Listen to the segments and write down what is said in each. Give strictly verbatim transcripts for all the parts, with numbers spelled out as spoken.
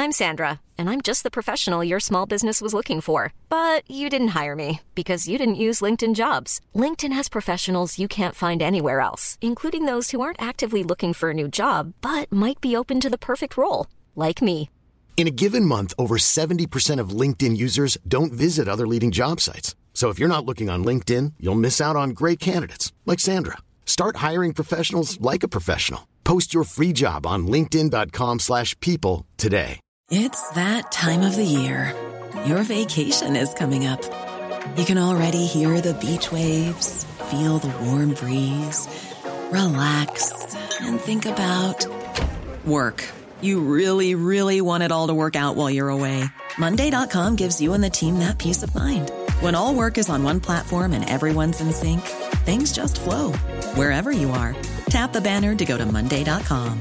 I'm Sandra, and I'm just the professional your small business was looking for. But you didn't hire me because you didn't use LinkedIn Jobs. LinkedIn has professionals you can't find anywhere else, including those who aren't actively looking for a new job, but might be open to the perfect role, like me. In a given month, over seventy percent of LinkedIn users don't visit other leading job sites. So if you're not looking on LinkedIn, you'll miss out on great candidates like Sandra. Start hiring professionals like a professional. Post your free job on linkedin dot com slash people today. It's that time of the year. Your vacation is coming up. You can already hear the beach waves, feel the warm breeze, relax, and think about work. You really, really want it all to work out while you're away. Monday dot com gives you and the team that peace of mind. When all work is on one platform and everyone's in sync, things just flow. Wherever you are, tap the banner to go to monday dot com.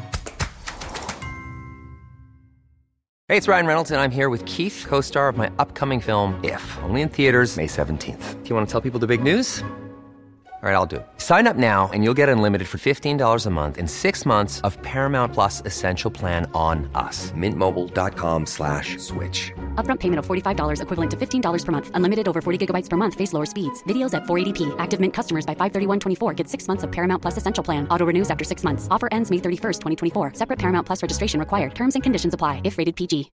Hey, it's Ryan Reynolds, and I'm here with Keith, co-star of my upcoming film, If, only in theaters May seventeenth. Do you want to tell people the big news? All right, I'll do it. Sign up now and you'll get unlimited for fifteen dollars a month and six months of Paramount Plus Essential Plan on us. Mint Mobile dot com slash switch. Upfront payment of forty-five dollars equivalent to fifteen dollars per month. Unlimited over forty gigabytes per month. Face lower speeds. Videos at four eighty p. Active Mint customers by five thirty-one twenty-four get six months of Paramount Plus Essential Plan. Auto renews after six months. Offer ends May thirty-first, twenty twenty-four. Separate Paramount Plus registration required. Terms and conditions apply if rated P G.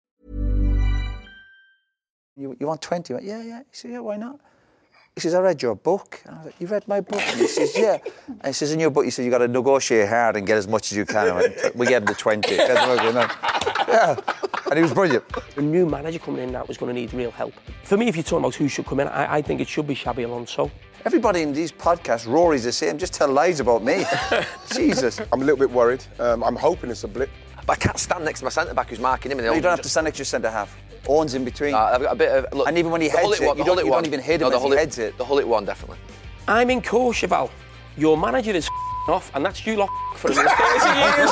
You, you want twenty? I went, yeah, yeah. He said, yeah, why not? He says, I read your book. And I was like, you read my book? And he says, yeah. And he says, in your book, you said you got to negotiate hard and get as much as you can. I went, we gave him the twenty. Yeah. And he was brilliant. A new manager coming in that was going to need real help. For me, if you're talking about who should come in, I, I think it should be Xabi Alonso. Everybody in these podcasts, Rory's the same, just tell lies about me. Jesus. I'm a little bit worried. Um, I'm hoping it's a blip. But I can't stand next to my centre-back who's marking him. No, you don't have to stand next to your centre-half. Owen's in between. Uh, I've got a bit of... Look, and even when he heads it, one, you, don't, you one. don't even hit him no, as Hullet, he heads it. The Hullet one, definitely. I'm in Courchevel. Your manager is off, and that's you lot for the next thirty years.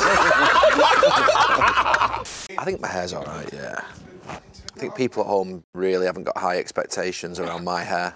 I think my hair's all right, yeah. I think people at home really haven't got high expectations around my hair.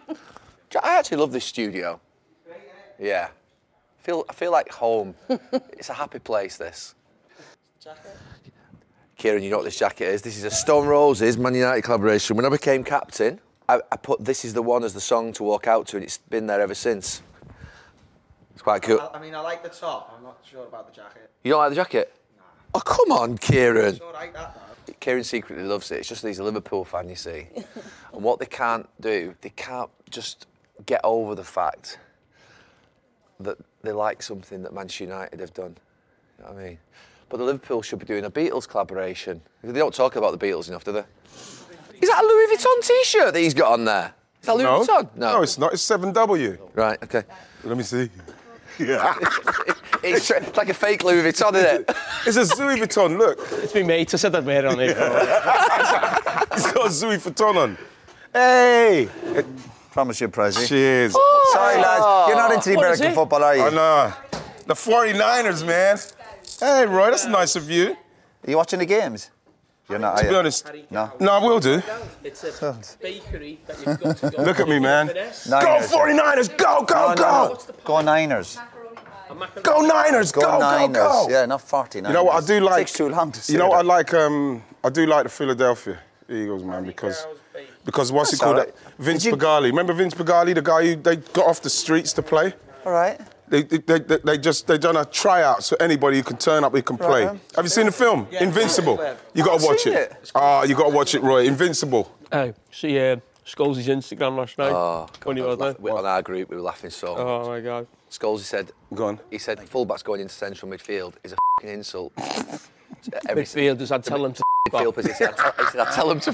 I actually love this studio. Yeah. I feel, I feel like home. It's a happy place, this. Jacket? Kieran, you know what this jacket is? This is a Stone Roses Man United collaboration. When I became captain, I, I put This Is the One as the song to walk out to, and it's been there ever since. It's quite cool. I, I mean, I like the top. I'm not sure about the jacket. You don't like the jacket? No. Oh, come on, Kieran. It's all right, that, though. Kieran secretly loves it. It's just that he's a Liverpool fan, you see. And what they can't do, they can't just get over the fact that they like something that Manchester United have done. You know what I mean? But the Liverpool should be doing a Beatles collaboration. They don't talk about the Beatles enough, do they? Is that a Louis Vuitton T-shirt that he's got on there? Is that Louis no. Vuitton? No. No, it's not. It's seven W. Right, OK. Let me see. Yeah. it's, it's like a fake Louis Vuitton, isn't it? It's a Louis Vuitton, look. It's me mate, I said that wear on it. He's got a Louis Vuitton on. Hey! Promise you a present. Cheers. Oh. Sorry, lads. You're not into the American football, are you? Oh, no. The forty-niners, man. Hey, Roy, that's nice of you. Are you watching the games? You're not, to are be you? honest, no. No, I will do. It's a bakery that you've got to go. Look at me, man. Niners. Go forty-niners, go, go, no, go! No, no. Go Niners. Go Niners, go, go, Niners. go, go! Yeah, not forty-niners. You know what I do like? It takes too long to say You know what I that. like? Um, I do like the Philadelphia Eagles, man, because because what's That's he called? right. Vince you... Pagali. Remember Vince Pagali, the guy who they got off the streets to play? All right. They, they, they, they just they done a tryout so anybody who can turn up, who can play. Right. Have you seen the film yeah, Invincible? Yeah. You got to watch it. it. Ah, oh, you got to watch it, Roy. Invincible. Oh, see uh, Scholes' Instagram last night. Oh, when God, was laugh- on our group, we were laughing so much. Oh my God. Scholes said, Go on. He said, fullbacks going into central midfield is a f***ing insult. Midfielders, I'd tell them to midfield position. He said, I'd tell them to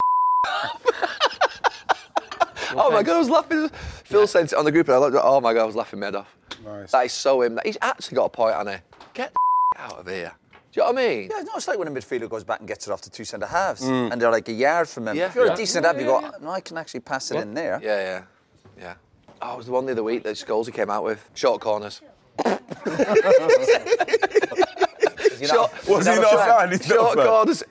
Oh my God, I was laughing. Phil yeah. sent it on the group and I looked at oh my God, I was laughing my head off. Nice. That is so him. He's actually got a point, hasn't he? Get the out of here. Do you know what I mean? Yeah, no, it's like when a midfielder goes back and gets it off the two centre-halves mm. and they're like a yard from him. Yeah. If you're yeah. a decent yeah, half, you yeah, go, yeah. no, I can actually pass it yeah. in there. Yeah, yeah, yeah. Oh, it was the one the other week that Scholes came out with. Short corners. Short, Was he not a fan? He's Short not a fan. corners.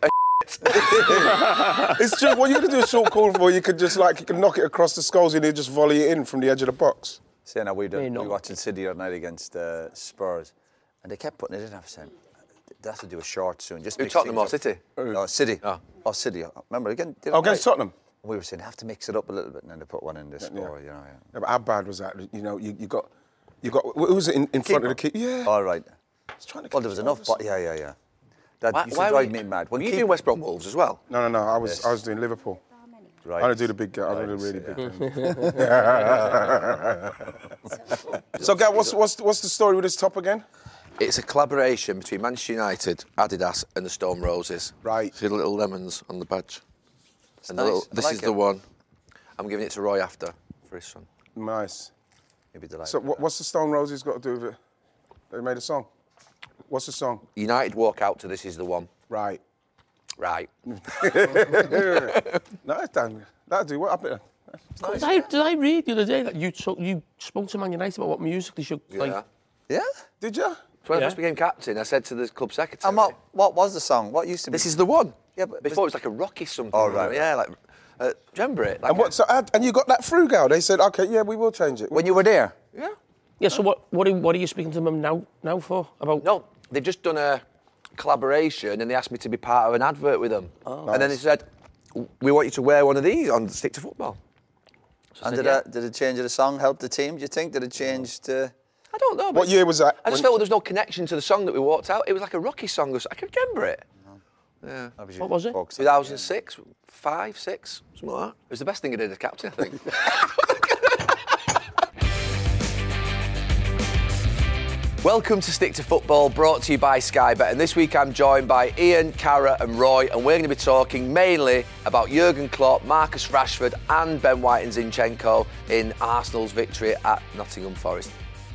It's true. What you're going to do a short corner for, you could just like, you can knock it across the skulls and he'll just volley it in from the edge of the box. See, now we were we watching City the other night against uh, Spurs and they kept putting it in. I was saying, they have to do a short soon. Just Who, Tottenham or City? No, City. Oh. Oh, City. Remember again? Oh, against Tottenham. We were saying they have to mix it up a little bit, and then they put one in this Yeah. score. You know. Yeah. Yeah, but how bad was that? You know, you, you got, you got. Who was it in, in front of the keeper? Yeah. All right. He's trying to Well, there was enough. But yeah, yeah, yeah. That Why, used why to were drive you, me mad. Were When you keep- doing West Brom Wolves as well? No, no, no. I was, Yes. I was doing Liverpool. Right. I don't do the big. I don't do the really Right, big. Games. So, Gav, what's what's what's the story with this top again? It's a collaboration between Manchester United, Adidas, and the Stone Roses. Right. See the little lemons on the badge. And the nice. little, I this like is it. the one. I'm giving it to Roy after for his son. Nice. You'd be delighted. So, what, what's the Stone Roses got to do with it? They made a song. What's the song? United walk out to This Is the One. Right. Right. No, it's done. That'll do. What? I bet. Did I, did I read the other day that you took, you spoke to Man United about what music they should Yeah. like? Yeah. Did you? So when I Yeah. first became captain, I said to the club secretary, And what, what was the song? What used to be? This is the one. Yeah, but- Before it was like a Rocky something. Oh, right, Yeah, like, uh, do you remember it? Like And what? So, and you got that through, Gal? They said, okay, yeah, we will change it. When you were there? Yeah. Yeah, so what, what, are, what are you speaking to them now, now for? About No, they've just done a collaboration and they asked me to be part of an advert with them. Oh. And then they said, we want you to wear one of these on Stick to Football. So I And said, did, yeah. that, did it change of the song help the team, do you think? Did it change the... I don't know. But What year was that? I just When- felt there was no connection to the song that we walked out. It was like a Rocky song. Or so- I can remember it. Yeah. What was it? two thousand six, five, six, something like that. It was the best thing I did as captain, I think. Welcome to Stick to Football, brought to you by Sky Bet. And this week I'm joined by Ian, Cara and Roy, and we're going to be talking mainly about Jurgen Klopp, Marcus Rashford and Ben White and Zinchenko in Arsenal's victory at Nottingham Forest.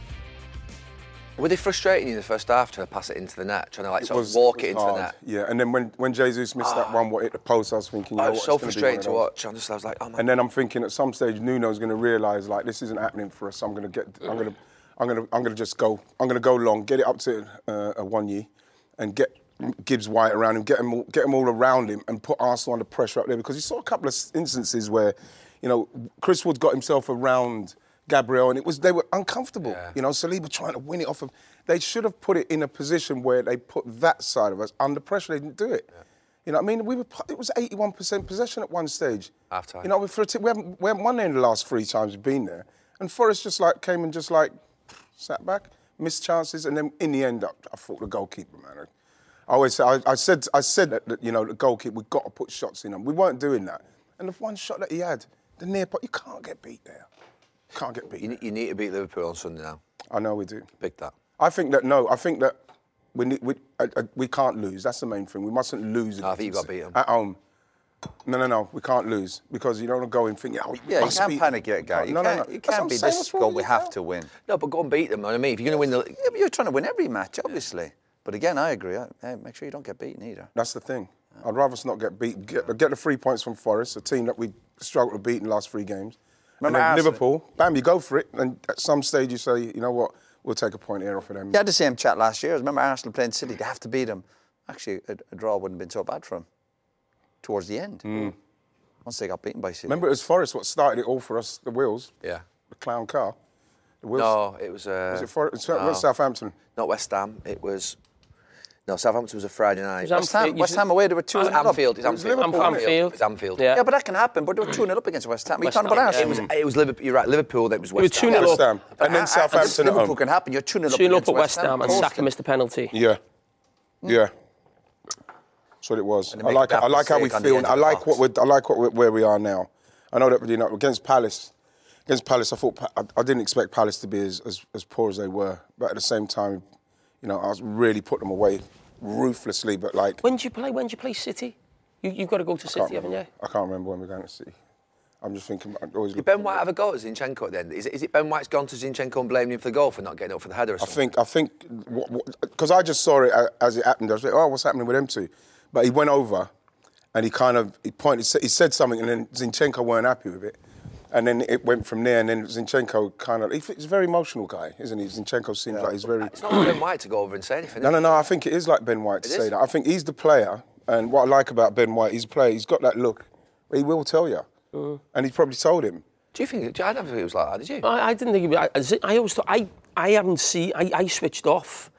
Were they frustrating you in the first half trying to pass it into the net, trying to like sort of walk it, was into hard. the net? Yeah, and then when, when Jesus missed that one, what hit the post, I was thinking, you Oh, know it was what, so it's gonna be frustrating one to of those. watch. I just I was like, oh my And then I'm thinking at some stage Nuno's going to realise like this isn't happening for us. I'm going to get, I'm going to, I'm going to, I'm going to just go, I'm going to go long, get it up to uh, a one year, and get Gibbs White around him, get him, all, get them all around him, and put Arsenal under pressure up there because you saw a couple of instances where, you know, Chris Wood got himself around Gabriel, and it was they were uncomfortable. Yeah. You know, Saliba trying to win it off of. They should have put it in a position where they put that side of us under pressure. They didn't do it. Yeah. You know what I mean? We were. It was eighty-one percent possession at one stage. Half time. You know, for a t- we haven't we haven't won there in the last three times we've been there, and Forrest just like came and just like sat back, missed chances, and then in the end, I, I thought the goalkeeper, man. I always say, I, I said, I said that, that you know the goalkeeper, we've got to put shots in him. We weren't doing that, and the one shot that he had, the near pot, you can't get beat there. Can't get beat. You, there. ne- you need to beat Liverpool on Sunday now. I know we do. Pick that. I think that no, I think that we need, we uh, uh, we can't lose. That's the main thing. We mustn't lose. No, I think you've got to beat 'em. at home. No, no, no. We can't lose because you don't want to go and think, oh, we Yeah, you must can't beat- panic yet, guy. You No, no, can't, no. you That's what can't I'm be saying. this What's wrong goal. with We you have now? to win. No, but go and beat them. You know what I mean? If you're going to win the... Yeah, but you're trying to win every match, obviously. But again, I agree. I, hey, make sure you don't get beaten either. That's the thing. I'd rather us not get beat. Get, get the three points from Forest, a team that we struggled to beat in the last three games. Remember and then Arsenal? Liverpool, bam, you go for it. And at some stage you say, you know what, we'll take a point here off of them. You had the same chat last year. Remember Arsenal playing City? They have to beat them. Actually, a, a draw wouldn't have been so bad for them towards the end. Once they got beaten by City. Remember, it was Forest what started it all for us, the wheels, Yeah. the clown car. The wheels. No, it was... Uh, Was it Forest? no, Southampton. Not West Ham. It was... No, Southampton was a Friday night. was West Ham, Anfield, you West should- Ham away, they were two It's nil up. Anfield. It's It was Anfield. Liverpool, Anfield. Anfield. It's Anfield. Yeah. Yeah, but that can happen. But they were two nil up against West Ham. You're West talking about Ham, Arsenal. yeah. It was, it was Liverpool. You're right. Liverpool. That was were West two Ham. nil West Ham. But And then I- I- Southampton at Liverpool home. can happen. You're two nil up two nil up against at West Ham and Coasting. Saka missed the penalty. Yeah. Yeah. That's what it was. And I they make like that I like how we mistake on the feel. edge of I the like box. what we're, I like what we're, where we are now. I know that you know against Palace, against Palace, I thought Pa- I, I didn't expect Palace to be as, as as poor as they were, but at the same time, you know, I was really put them away ruthlessly. But like, When do you play? When do you play City? You, you've got to go to I can't City, haven't remember. you? I can't remember when we're going to City. I'm just thinking. I always Did look Ben White have a go at Zinchenko at the end? Is it, is it Ben White's gone to Zinchenko and blamed him for the goal for not getting up for the header or I something? think I think because I just saw it a- as it happened. I was like, oh, what's happening with them two? But he went over, and he kind of he pointed. He said something, and then Zinchenko weren't happy with it, and then it went from there. And then Zinchenko kind of he's a very emotional guy, isn't he? Zinchenko seems like he's very. It's not like Ben White to go over and say anything. No, is no, it? no. I think it is like Ben White to It say is? that. I think he's the player, and what I like about Ben White, he's a player. He's got that look. He will tell you, and he's probably told him. Do you think? I don't think it was like that. Did you? I, I didn't think it was. I, I always thought I, I haven't seen. I, I switched off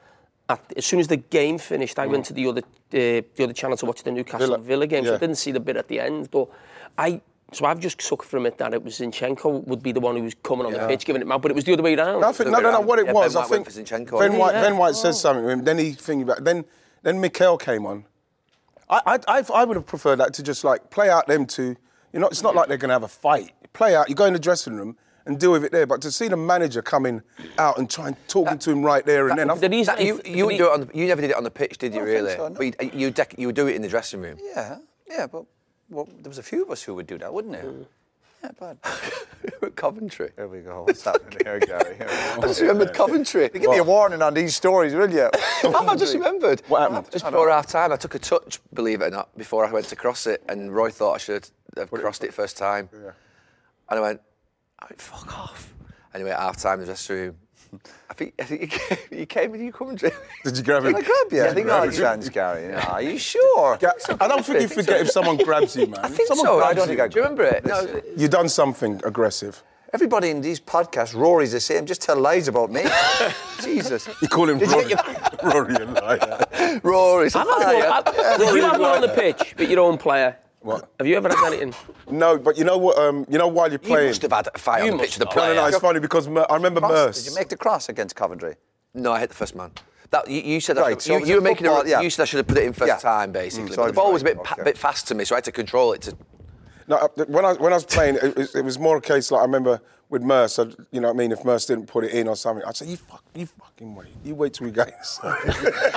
At, as soon as the game finished, I mm. went to the other uh, the other channel to watch the Newcastle Villa, Villa game, yeah. so I didn't see the bit at the end. But I, so I've just took from it that it was Zinchenko would be the one who was coming on yeah. the pitch, giving it out, but it was the other way around. No, I think, no, no, no, what it yeah, was, Ben I think Zinchenko, Ben White, yeah. Ben White said oh. something to him, then he thinking about, then then Mikel came on. I, I, I've, I would have preferred that to just like play out them two. You know, it's not like they're going to have a fight. Play out, you go in the dressing room and deal with it there. But to see the manager coming out and trying talking that, to him right there and that, then, the that, you you, you, do it on the, you never did it on the pitch, did you? Really? So, no. But you you, dec- you would do it in the dressing room. Yeah, yeah, but well, there was a few of us who would do that, wouldn't there? Mm. Yeah, bad. At Coventry. Here we go. What's happening here, Gary? Here I just remembered Coventry. You give me a warning on these stories, will you? I just remembered. What happened? Just before half time, I took a touch, believe it or not, before I went to cross it, and Roy thought I should have crossed it first time. Yeah. And I went, I went, fuck off. Anyway, at half time in the dressing room, I think, I think you came, you came with you Coventry. Did you grab him? Did I grab you? I think not a chance, Gary. No, are you sure? Yeah, I don't think you forget if someone grabs you, man. I think someone so. grabs I don't you. think I. Do you remember it? No. You've done something aggressive. Everybody in these podcasts, Rory's the same. Just tell lies about me. Jesus. You call him Did Rory. you get your... Rory a liar. Rory's a I'm not liar. I, I, Did you have one on the pitch, but your own player? What? Have you ever had anything? No, but you know what? Um, you know while you're playing. You must have had a fight You on the pitch with the must player. No, no, no. It's funny because Mer- I remember cross? Merce. Did you make the cross against Coventry? No, I hit the first man. That you, you said that. Right, Should, so you, it was you a were making football, a, yeah. You said I should have put it in first Yeah. time, basically. Mm, so but I the ball was was a bit right, pa- okay. bit fast to me, so I had to control it. To No, uh, when I when I was playing, it was, it was more a case like I remember with Merce. I'd, you know what I mean? If Merce didn't put it in or something, I'd say, "You fuck, you fucking wait. You wait till we get inside."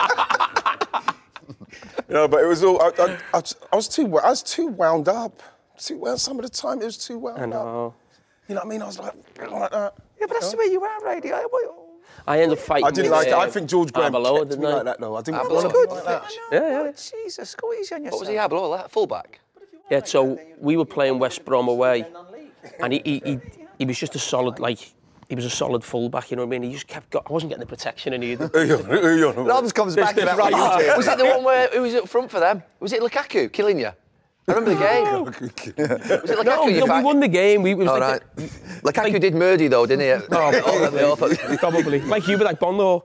You know, but it was all. I, I, I, was, I was too. I was too wound up. Too well. Some of the time, it was too wound I know. up. You know what I mean? I was like, like that. Yeah, but that's the way you are, Brady. I, I ended up fighting. I didn't with, like it. uh, I think George Graham Arbeloa, kept didn't me I? like that, though. I didn't Arbeloa. like good. that. Yeah, yeah. Jesus, go easy on yourself. what was he? Arbeloa, fullback. Yeah, so we were playing West Brom away, and he he, he he was just a solid, like, he was a solid fullback, you know what I mean? He just kept, go- I wasn't getting the protection in either. Robs comes back to that right. Was it the one where who was up front for them? Was it Lukaku killing you? I remember the game. Was it Lukaku? No, you no, we won the game. We, it was All like right. The, Lukaku like, did Murdy though, didn't he? Oh, they all thought... Probably. Like you, but like Bondo.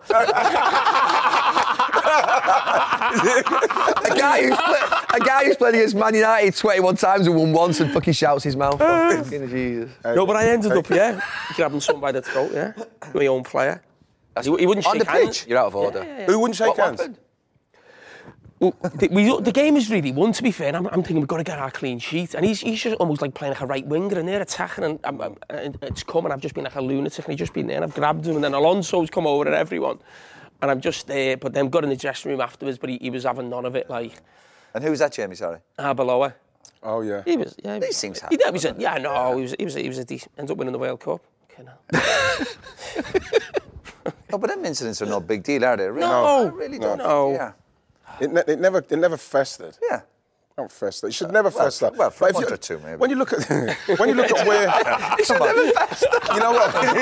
a guy who's play, a guy who's played against Man United twenty-one times and won once and fucking shouts his mouth off. Jesus. No, but I ended up, yeah, grabbing someone by the throat, yeah, my own player. He, he wouldn't On shake the hands. pitch? You're out of order. Yeah, yeah, yeah. Who wouldn't shake What hands? happened? Well, the, we, the game is really won, to be fair. I'm, I'm thinking we've got to get our clean sheet. And he's, he's just almost like playing like a right winger, and they're attacking, and, I'm, I'm, and it's come, and I've just been like a lunatic, and he's just been there, and I've grabbed him, and then Alonso's come over and everyone. And I'm just there, but then got in the dressing room afterwards, but he, he was having none of it, like... And who was that, Jamie, sorry? Arbeloa. Oh, yeah. He was, yeah. These things happen. He, he was a, yeah, no, he was, he was, a, he was a decent... Ends up winning the World Cup. Okay, no. No, but them incidents are no big deal, are they? Really? No. I really don't. No. Yeah. It, ne- it never, it never festered. Yeah. Don't fester. It should never well, fester. Well, for a But if month you- or two, maybe. When you look at, when you look at where, It should never fester. you know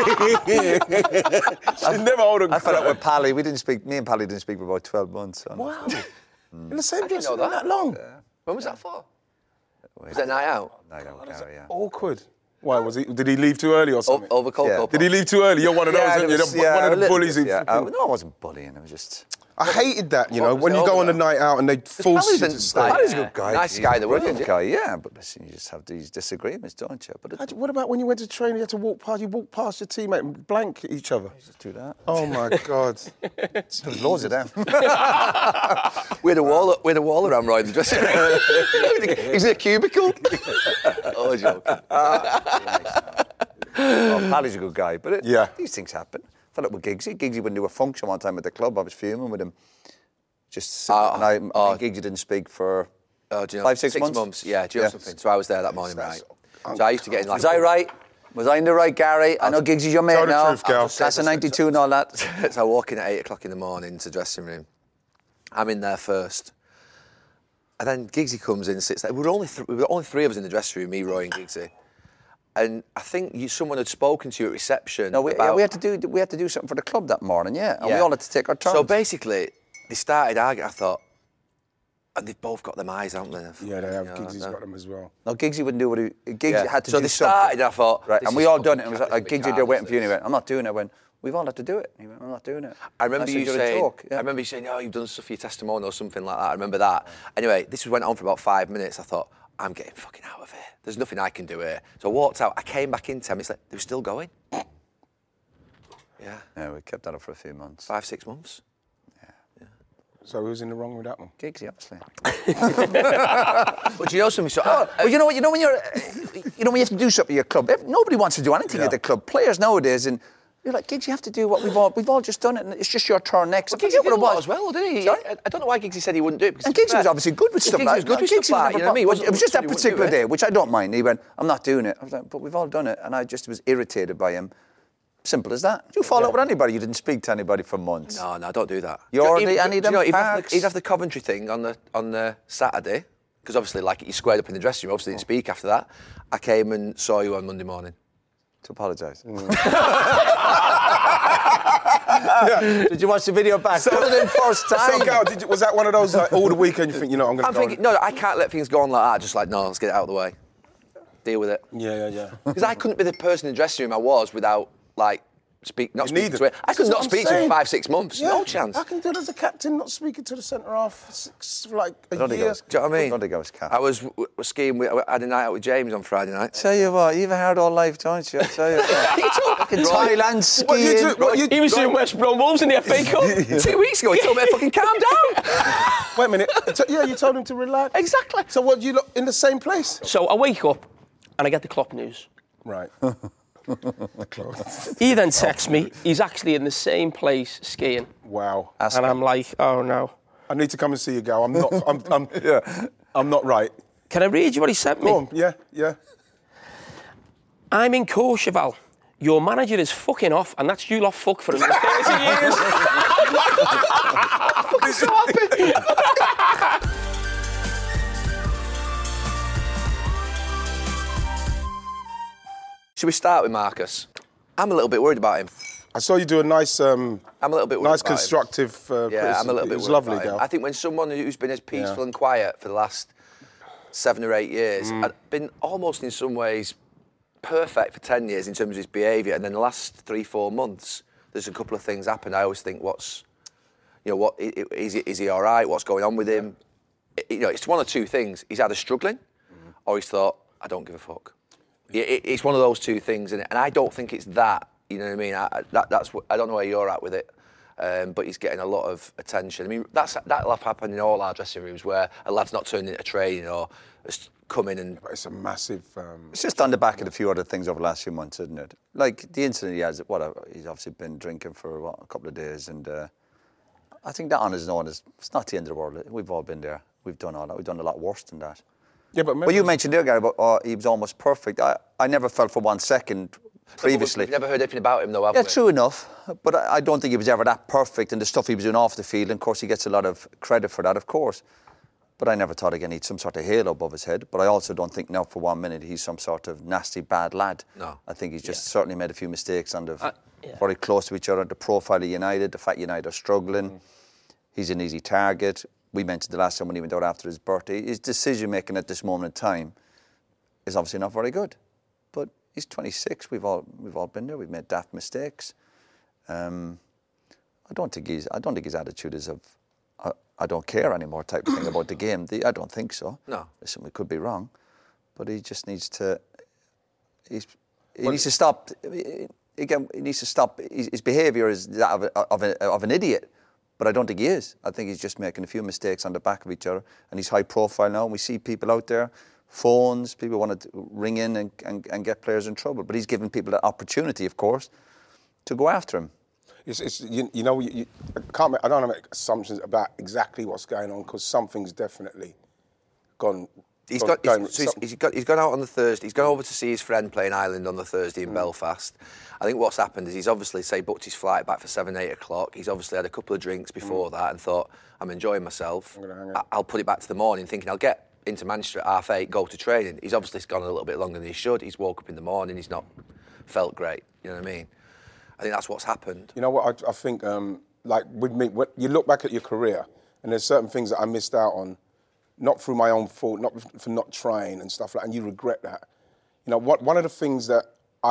what? Should never hold a I fell out with Pally. We didn't speak. Me and Pally didn't speak for about twelve months. So. Wow. In the same I didn't dressing know room that. that long. When was that for? Was that night out? I don't care, yeah. Awkward. Why was he? Did he leave too early or O- something? over Cold Yeah. Cup? Did he leave too early? You're one of those, Yeah, aren't you? there was- The- yeah, one a of the little bullies. bit, who yeah. Uh, fucking- no, I wasn't bullying. It was just. I hated that, you know, was when it you go over on a though? night out and they force you to stay. Pally's a good guy. Nice He's guy, a though, brilliant wasn't he? guy, yeah. But listen, you just have these disagreements, don't you? But it, What about when you went to train, you had to walk past, you walk past your teammate and blank each other? just do that. Oh my God. There's loads of them. We had a wall, we had a wall around Roy in the dressing room. He's in a cubicle. Oh, joke. Oh, Pally's a good guy, but it, Yeah. these things happen. Fell up with Giggsy. Giggsy wouldn't do a function one time at the club. I was fuming with him. Just Oh, and I, oh. I think Giggsy didn't speak for Oh, do you know, five, six, six months. months. Yeah, do you know Yeah. something? So I was there that morning, right? So I used to get in like... Was I right? Was I in the right, Gary? I know Giggsy's your mate Tell the now. truth, Gal. Class of ninety-two and all that. So I walk in at eight o'clock in the morning to the dressing room. I'm in there first. And then Giggsy comes in and sits there. We were only, th- we were only three of us in the dressing room, me, Roy and Giggsy. And I think you, someone had spoken to you at reception. No, we, about, yeah, we had to do we had to do something for the club that morning, yeah. And Yeah. we all had to take our turns. So basically, they started arguing. I thought, and they've both got them eyes, haven't they? Yeah, they have. You know, Giggsy's no. got them as well. no, Giggsy wouldn't do what he Giggsy Yeah. had to so do they something. started, and I thought, Right, this and we is all done fucking it. And it was catching like, me Giggsy, they're cars, waiting for you. And he this. went, I'm not doing it. I went, We've all had to do it. He went, I'm not doing it. I remember I said, you "You're a saying, joke." Yeah. I remember you saying, oh, you've done stuff for your testimonial or something like that. I remember that. Anyway, this went on for about five minutes. I thought, I'm getting fucking out of here. There's nothing I can do here. So I walked out. I came back in ten minutes later. They were still going. Yeah. Yeah, we kept that up for a few months. Five, six months. So who's in the wrong with that one? Giggsy, obviously. But you know something? So, Oh, uh, well, you know what? You know when you're, you know when you have to do something at your club. If, nobody wants to do anything Yeah. at the club. Players nowadays, and you're like, Giggs, you have to do what we've all we've all just done it, and it's just your turn next. Well, I forget Giggsy did what a lot as well, didn't he? Sorry? I, I don't know why Giggsy said he wouldn't do it. Because And Giggsy was obviously good with stuff Giggsy like was good with Giggsy stuff like never you know what I mean? pro- It was just that He wouldn't do particular it. day, which I don't mind. He went, I'm not doing it. I was like, but we've all done it, and I just was irritated by him. Simple as that. You fall out with anybody. You didn't speak to anybody for months. No, no, don't do that. You're Do you know, the- even- any of do you know, them even have parks? the, even have the Coventry thing on the on the Saturday, because obviously, like, you squared up in the dressing room. Obviously, didn't speak after that. I came and saw you on Monday morning. To apologise. Did you watch the video back? So, Put it in first time. So, Gal, did you, was that one of those, like, all the weekend you think, you know, I'm going to I'm go thinking, no, I can't let things go on like that. Just like, no, let's get it out of the way. Deal with it. Yeah, yeah, yeah. Because I couldn't be the person in the dressing room I was without, like, speak, not You speaking need to it. it. I could That's not what I'm speak to him saying. for five, six months. Yeah, No chance. I can do it as a captain, not speaking to the centre half for, six, for like a I don't think I year. was- Do you know what I mean? I don't think I was captain. I was, w- was skiing. With, I had a night out with James on Friday night. Tell you what, you've a hard old life, don't you? I tell you what. Fucking Thailand What you skiing. do- what you- He was doing West Brom Wolves in the F A Cup. Two weeks ago, he told me to fucking calm down. Wait a minute. T- yeah, you told him to relax. Exactly. So what, you lot in the same place? So I wake up and I get the Klopp news. Right. He then texts me, he's actually in the same place skiing. Wow. And I'm like, oh no. I need to come and see you, Gal. I'm not. I'm. I'm yeah. I'm not right. Can I read you what he sent me? Go on. Yeah. Yeah. I'm in Courchevel. Your manager is fucking off, and that's you lot fuck for another thirty years. I'm so happy. Should we start with Marcus? I'm a little bit worried about him. I saw you do a nice. Um, I'm a little bit worried nice about him. constructive. Uh, Yeah, I'm a little criticism. bit It was worried lovely, about him. Gal. I think when someone who's been as peaceful Yeah. and quiet for the last seven or eight years, Mm. had been almost in some ways perfect for ten years in terms of his behaviour, and then the last three, four months, there's a couple of things happened. I always think, what's, you know, what i- i- is he, is he all right? What's going on with him? It- you know, it's one of two things. He's either struggling, Mm. or he's thought, I don't give a fuck. It, it, it's one of those two things, and, and I don't think it's that. You know what I mean? I, that, that's what, I don't know where you're at with it, um, but he's getting a lot of attention. I mean, that's that'll have happened in all our dressing rooms where a lad's not turned into training or has come in and. But it's a massive. Um, It's just on the back of a few other things over the last few months, isn't it? Like the incident he has, whatever, he's obviously been drinking for what, a couple of days, and uh, I think that on his own is, it's not the end of the world. We've all been there. We've done all that. We've done a lot worse than that. yeah, but Well, you mentioned there, Gary, about oh, he was almost perfect. I, I never felt for one second previously. We've never heard anything about him though, have Yeah, we? true enough. But I, I don't think he was ever that perfect, and the stuff he was doing off the field, and of course he gets a lot of credit for that, of course. But I never thought again he'd some sort of halo above his head. But I also don't think now for one minute he's some sort of nasty bad lad. No. I think he's just certainly made a few mistakes and they've Uh, yeah. very close to each other. The profile of United, the fact United are struggling. Mm. He's an easy target. We mentioned the last time when he went out after his birthday. His decision making at this moment in time is obviously not very good. But he's twenty-six. We've all we've all been there. We've made daft mistakes. Um, I don't think he's. I don't think his attitude is of. I, I don't care anymore type of thing about the game. The, I don't think so. No. Listen, we could be wrong, but he just needs to. He's, he needs to stop. Again, he needs to stop. His, his behaviour is that of, a, of, a, of an idiot, but I don't think he is. I think he's just making a few mistakes on the back of each other, and he's high profile now. And we see people out there, phones, people want to ring in and, and, and get players in trouble. But he's giving people the opportunity, of course, to go after him. It's, it's you, you know, you, you, I can't. Make, I don't want to make assumptions about exactly what's going on because something's definitely gone. He's gone, got, going, he's, so he's, he's got. He's gone out on the Thursday. He's gone over to see his friend playing Ireland on the Thursday in Mm. Belfast. I think what's happened is he's obviously say booked his flight back for seven, eight o'clock. He's obviously had a couple of drinks before that and thought, I'm enjoying myself. I'm gonna hang I- out. I'll put it back to the morning, thinking I'll get into Manchester at half eight, go to training. He's obviously gone a little bit longer than he should. He's woke up in the morning. He's not felt great. You know what I mean? I think that's what's happened. You know what? I, I think, um, like with me, when you look back at your career, and there's certain things that I missed out on, not through my own fault, not for not trying and stuff like, and you regret that. You know, what one of the things that I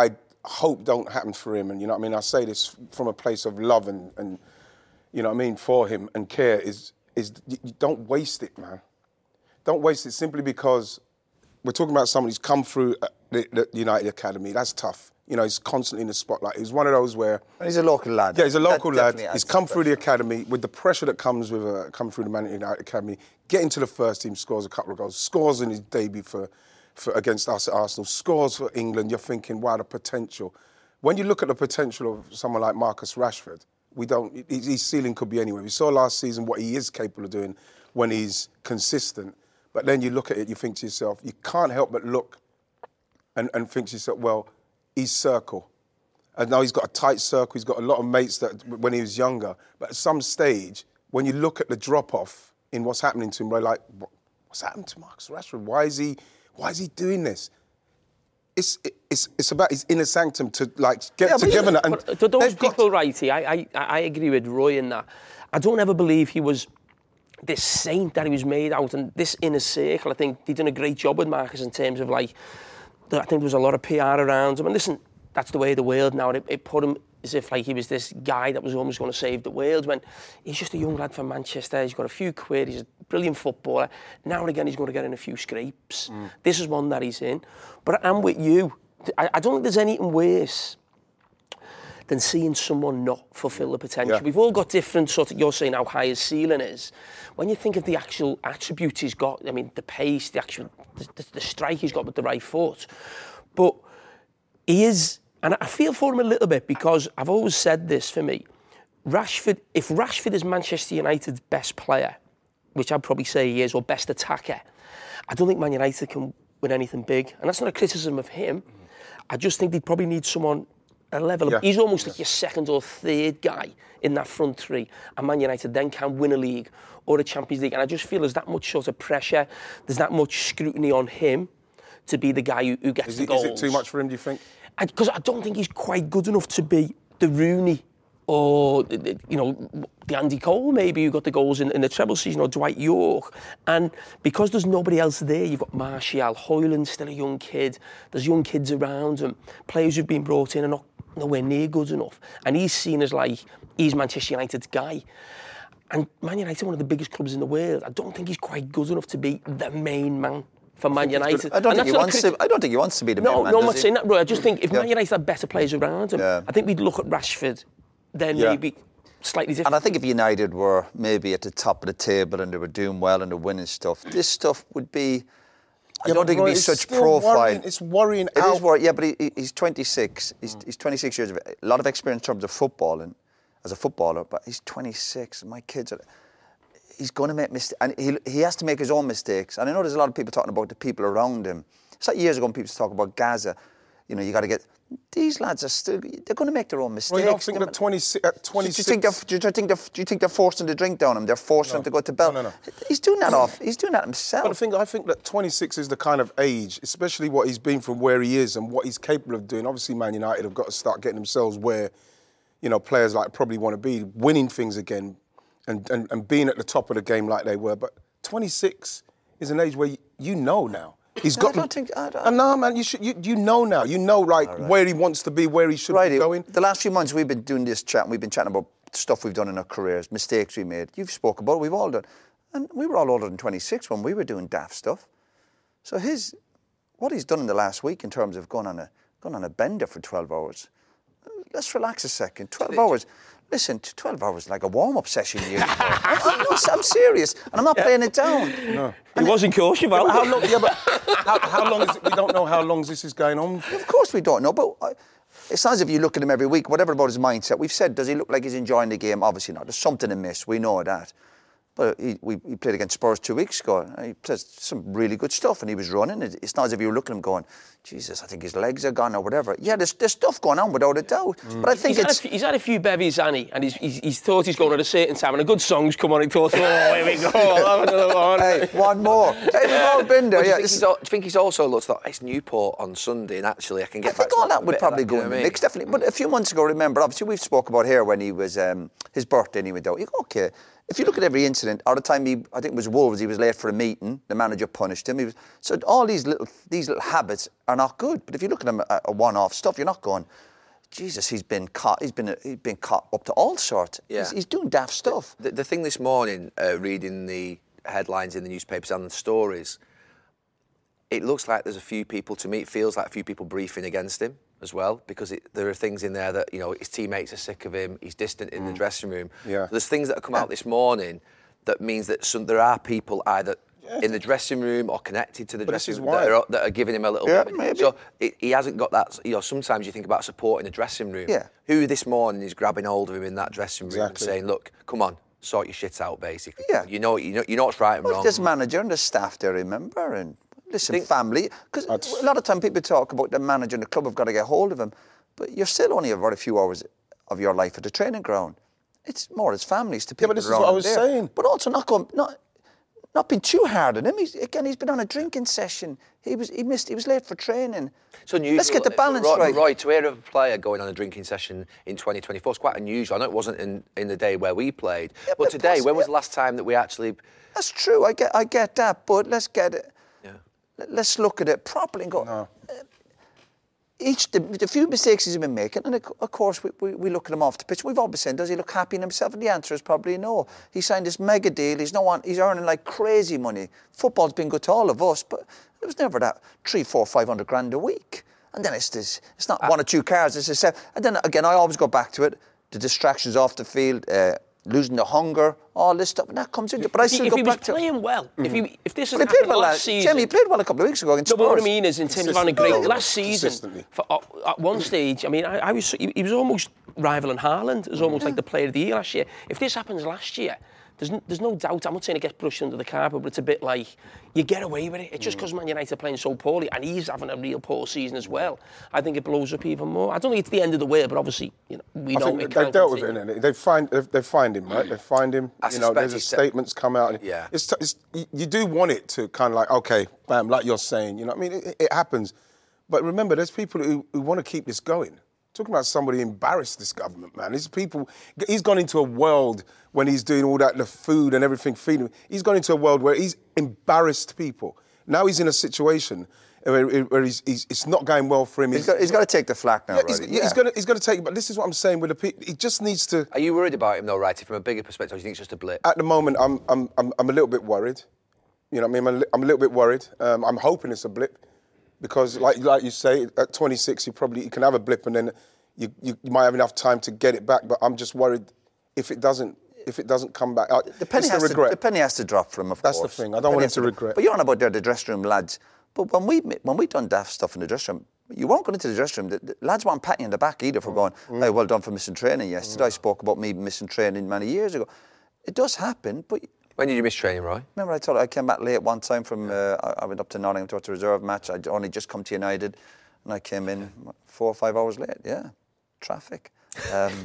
hope don't happen for him, and you know what I mean, I say this from a place of love and, and you know what I mean, for him and care, is is you, you don't waste it, man. Don't waste it simply because we're talking about someone who's come through the, the United Academy. That's tough. You know, he's constantly in the spotlight. He's one of those where... And he's a local lad. Yeah, he's a local That lad. He's come through the academy with the pressure that comes with uh, come through the Man United Academy, get into the first team, scores a couple of goals, scores in his debut for, for against us at Arsenal, scores for England. You're thinking, wow, the potential. When you look at the potential of someone like Marcus Rashford, we don't... His ceiling could be anywhere. We saw last season what he is capable of doing when he's consistent. But then you look at it, you think to yourself, you can't help but look and, and think to yourself, well, he's circle. And now he's got a tight circle, he's got a lot of mates that when he was younger. But at some stage, when you look at the drop-off in what's happening to him, we're like, what's happened to Marcus Rashford? Why is he, why is he doing this? It's it's it's about his inner sanctum to like get yeah, together. But, and but to those people, got... righty, I, I I agree with Roy in that. I don't ever believe he was this saint that he was made out, and this inner circle. I think they've done a great job with Marcus in terms of like, I think there was a lot of P R around him. And listen, that's the way of the world now. It, it put him as if like he was this guy that was almost going to save the world, when he's just a young lad from Manchester. He's got a few quid. He's a brilliant footballer. Now and again, he's going to get in a few scrapes. Mm. This is one that he's in. But I'm with you. I, I don't think there's anything worse than seeing someone not fulfil the potential. Yeah. We've all got different sort of, you're saying how high his ceiling is. When you think of the actual attributes he's got, I mean, the pace, the actual, the, the, the strike he's got with the right foot. But he is, and I feel for him a little bit, because I've always said this for me, Rashford, if Rashford is Manchester United's best player, which I'd probably say he is, or best attacker, I don't think Man United can win anything big. And that's not a criticism of him. Mm. I just think they probably need someone a level of, yeah. he's almost yeah. like your second or third guy in that front three, and Man United then can win a league or a Champions League. And I just feel there's that much sort of pressure, there's that much scrutiny on him to be the guy who, who gets is the it, goals. Is it too much for him, do you think? Because I, I don't think he's quite good enough to be the Rooney or, you know, the Andy Cole maybe who got the goals in, in the treble season, or Dwight York. And because there's nobody else there, you've got Martial, Højlund's still a young kid, there's young kids around him, players who've been brought in are not nowhere near good enough. And he's seen as like, he's Manchester United's guy. And Man United, one of the biggest clubs in the world, I don't think he's quite good enough to be the main man for Man United. I don't, think he, wants to, I don't think he wants to be the no, main man. No, I'm not he? saying that, bro. I just think if yeah. Man United had better players around him, yeah. I think we'd look at Rashford, then yeah. maybe slightly different. And I think if United were maybe at the top of the table and they were doing well and they're winning stuff, this stuff would be... I yeah, don't think it'd be such profile. Worrying, it's worrying it out. Is worrying, yeah, but he, he's twenty-six. He's, mm. he's twenty-six years of a lot of experience in terms of footballing, as a footballer. But he's twenty-six. My kids are. He's going to make mistakes, and he he has to make his own mistakes. And I know there's a lot of people talking about the people around him. It's like years ago when people talk about Gaza. You know, you got to get. These lads are still. They're going to make their own mistakes. Well, you don't think that twenty-six. At twenty-six. Do you think they're? Do you think they're? Do you think they're forcing the drink down him? They're forcing no. him to go to bed. No, no, no. He's doing that off. He's doing that himself. But I think I think that twenty-six is the kind of age, especially what he's been from where he is and what he's capable of doing. Obviously, Man United have got to start getting themselves where, you know, players like probably want to be, winning things again, and, and, and being at the top of the game like they were. But twenty-six is an age where you, you know now. He's no, got. I don't think. I don't. Uh, no, man. You should. You, you know now. You know, like right. where he wants to be, where he should Righty. be going. The last few months we've been doing this chat. And we've been chatting about stuff we've done in our careers, mistakes we made. You've spoke about it. We've all done, and we were all older than twenty-six when we were doing daft stuff. So his, what he's done in the last week in terms of going on a going on a bender for twelve hours. Let's relax a second. Twelve hours. Listen, twelve hours is like a warm-up session. You. I'm, I'm, I'm serious, and I'm not yeah. playing it down. No, it wasn't Courchevel. How long? Yeah, but how, how long is it? We don't know how long this is going on. Of course, we don't know. But uh, it's not as if you look at him every week. Whatever about his mindset, we've said, does he look like he's enjoying the game? Obviously not. There's something amiss. We know that. But he, we, he played against Spurs two weeks ago. He played some really good stuff, and he was running. It's not as if you were looking at him going, Jesus, I think his legs are gone or whatever. Yeah, there's, there's stuff going on without a doubt. Mm. But I think he's it's... Had few, he's had a few bevies, hasn't he? And he's, he's, he's thought he's going at a certain time, and a good song's come on, and he thought, oh, here we go, I'll have another one. Hey, one more. Hey, we've all been there. Well, do, yeah, you think do you think he's also looked at, it's Newport on Sunday, and actually I can get I back think all to that would probably that, go in the mix, definitely. But a few months ago, remember, obviously we've spoke about here when he was, um, his birthday, and he went out. You go, okay, if you look at every incident, all the time he, I think it was Wolves, he was late for a meeting, the manager punished him. He was, so all these little these little habits are not good. But if you look at them a, a one-off stuff, you're not going, Jesus, he's been caught. He's been he's been caught up to all sorts. Yeah. He's, he's doing daft stuff. The, the thing this morning, uh, reading the headlines in the newspapers and the stories, it looks like there's a few people. To me, it feels like a few people briefing against him as well, because it, there are things in there that, you know, his teammates are sick of him. He's distant in mm. the dressing room. Yeah. So there's things that have come out this morning that means that some, there are people either in the dressing room or connected to the but dressing room that are, that are giving him a little yeah, bit. Maybe. So it, he hasn't got that. You know, sometimes you think about support in the dressing room. Yeah. Who this morning is grabbing hold of him in that dressing room Exactly. and saying, "Look, come on, sort your shit out." Basically, Yeah. You know, you know, you know what's right and Well, wrong. there's manager and the staff there, remember, and listen, Think- family. Because a lot of time people talk about the manager and the club have got to get hold of him, but you're still only about a few hours of your life at the training ground. It's more as families to people. Yeah, but this is around what I him was there. saying. But also not going, not, not being too hard on him. He's, again, he's been on a drinking session. He was, he missed, he was late for training. It's unusual. Let's get the balance Roy, right. Roy, to hear of a player going on a drinking session in twenty twenty-four is quite unusual. I know it wasn't in, in the day where we played, Yeah, but but today, when was possibly- the last time that we actually? That's true. I get, I get that. But let's get it. Yeah. Let's look at it properly and go. No. Each the, the few mistakes he's been making, and of course we, we, we look at him off the pitch. We've always said, does he look happy in himself? And the answer is probably no. He signed this mega deal. He's no one. He's earning like crazy money. Football's been good to all of us, but it was never that three, four, five hundred grand a week. And then it's this. It's not one or two cars. It's a set. And then again, I always go back to it. The distractions off the field, uh, losing the hunger, all this stuff, and that comes into. But I still if go he was back to. playing well, mm-hmm. if he if this has Well, he played happened well last last season, Jamie, he played well a couple of weeks ago against no, but what I Spurs. mean is, in terms of having a great last season, Consistently. for, uh, at one stage, I mean, I, I was he, he was almost rivaling Haaland. It was almost yeah. like the player of the year last year. If this happens last year, there's no, there's no doubt. I'm not saying it gets brushed under the carpet, but it's a bit like you get away with it. It's just because Man United are playing so poorly, and he's having a real poor season as well. I think it blows up even more. I don't think it's the end of the world, but obviously, you know, we I know think it they've can't dealt with continue. it, innit? They find they they find him, right? They find him. I you know, suspect there's a he's- statements come out. And Yeah. It's, it's you, you do want it to kind of like, okay, bam, like you're saying. You know, what I mean, it, it happens. But remember, there's people who, who want to keep this going. Talking about somebody embarrassed this government, man. These people, he's gone into a world when he's doing all that, the food and everything, feeding. He's gone into a world where he's embarrassed people. Now he's in a situation where, where he's, he's, it's not going well for him. He's got, he's got to take the flak now, yeah, right? he's, yeah. he's got to, he's got to take it. But this is what I'm saying with the people. He just needs to. Are you worried about him though, Righty, from a bigger perspective? Or do you think it's just a blip? At the moment, I'm, I'm, I'm, I'm a little bit worried. You know what I mean? I'm a, li- I'm a little bit worried. Um, I'm hoping it's a blip because, like, like you say, at twenty-six, you probably you can have a blip and then you, you, you might have enough time to get it back. But I'm just worried if it doesn't. If it doesn't come back, uh, The penny, it's has the to, regret. the penny has to drop from him, of That's course. the thing. I don't Penny want him has to drop. regret. But you're on about there, the dressing room lads. But when we when we done daft stuff in the dressing room, you weren't going into the dressing room. The, the lads weren't patting you in the back either for going, Mm. hey, well done for missing training yesterday. I spoke about me missing training many years ago. It does happen, but When did you miss training, Roy? remember I told you I came back late one time from, uh, I, I went up to Nottingham to watch a reserve match. I'd only just come to United and I came in four or five hours late, yeah. Traffic. Um,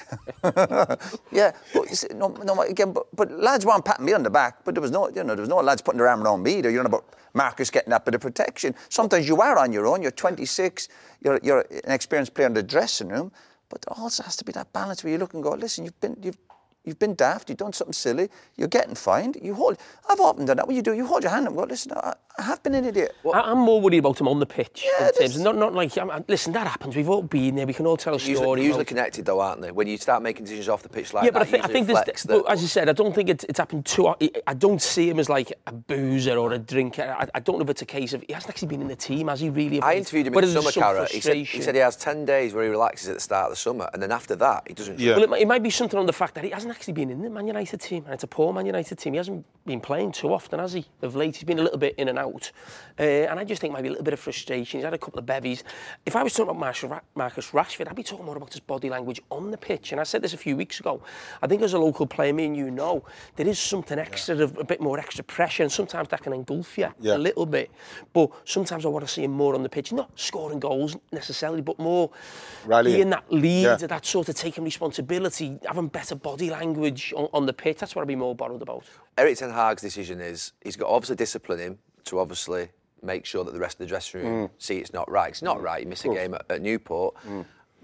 yeah, but you see, no, no, again, but, but lads weren't patting me on the back, but there was no, you know, there was no lads putting their arm around me. There, you know about Marcus getting that bit of protection. Sometimes you are on your own. You're twenty-six. You're you're an experienced player in the dressing room, but there also has to be that balance where you look and go, listen, you've been you've. You've been daft, you've done something silly, you're getting fined, you hold... I've often done that. What you do, you hold your hand up and go, listen, I, I have been an idiot. I, I'm more worried about him on the pitch. Yeah, in terms this- of not, not like, I'm, I'm- listen, that happens. We've all been there. We can all tell a Usually, story. usually about- connected though, aren't they? When you start making decisions off the pitch like yeah, that, but I, think I usually think there's, reflects but that- as you said, I don't think it's, it's happened too. I, I don't see him as like a boozer or a drinker. I, I don't know if it's a case of he hasn't actually been in the team, has he really? I interviewed him But in the there's summer, some Cara. He said, he frustration. said he has ten days where he relaxes at the start of the summer, and then after that, he doesn't. Yeah. Well, it, might- it might be something on the fact that he hasn't actually been in the Man United team, and it's a poor Man United team. He hasn't been playing too often, has he? Of late, he's been a little bit in and out, uh, and I just think maybe a little bit of frustration. He's had a couple of bevies. If I was talking about Marcus, Ra- Marcus Rashford, I'd be talking more about his body language on the pitch. And I said this a few weeks ago. I think as a local player, me and you know, there is something extra, of a bit more extra pressure, and sometimes that can engulf you Yeah. a little bit. But sometimes I want to see him more on the pitch, not scoring goals necessarily, but more Rallying. being that leader, Yeah. that sort of taking responsibility, having better body language on, on the pitch. That's what I'd be more bothered about. Eric Ten Hag's decision is he's got to obviously discipline him to obviously make sure that the rest of the dressing room Mm. see it's not right. It's not right. You miss a game at, at Newport.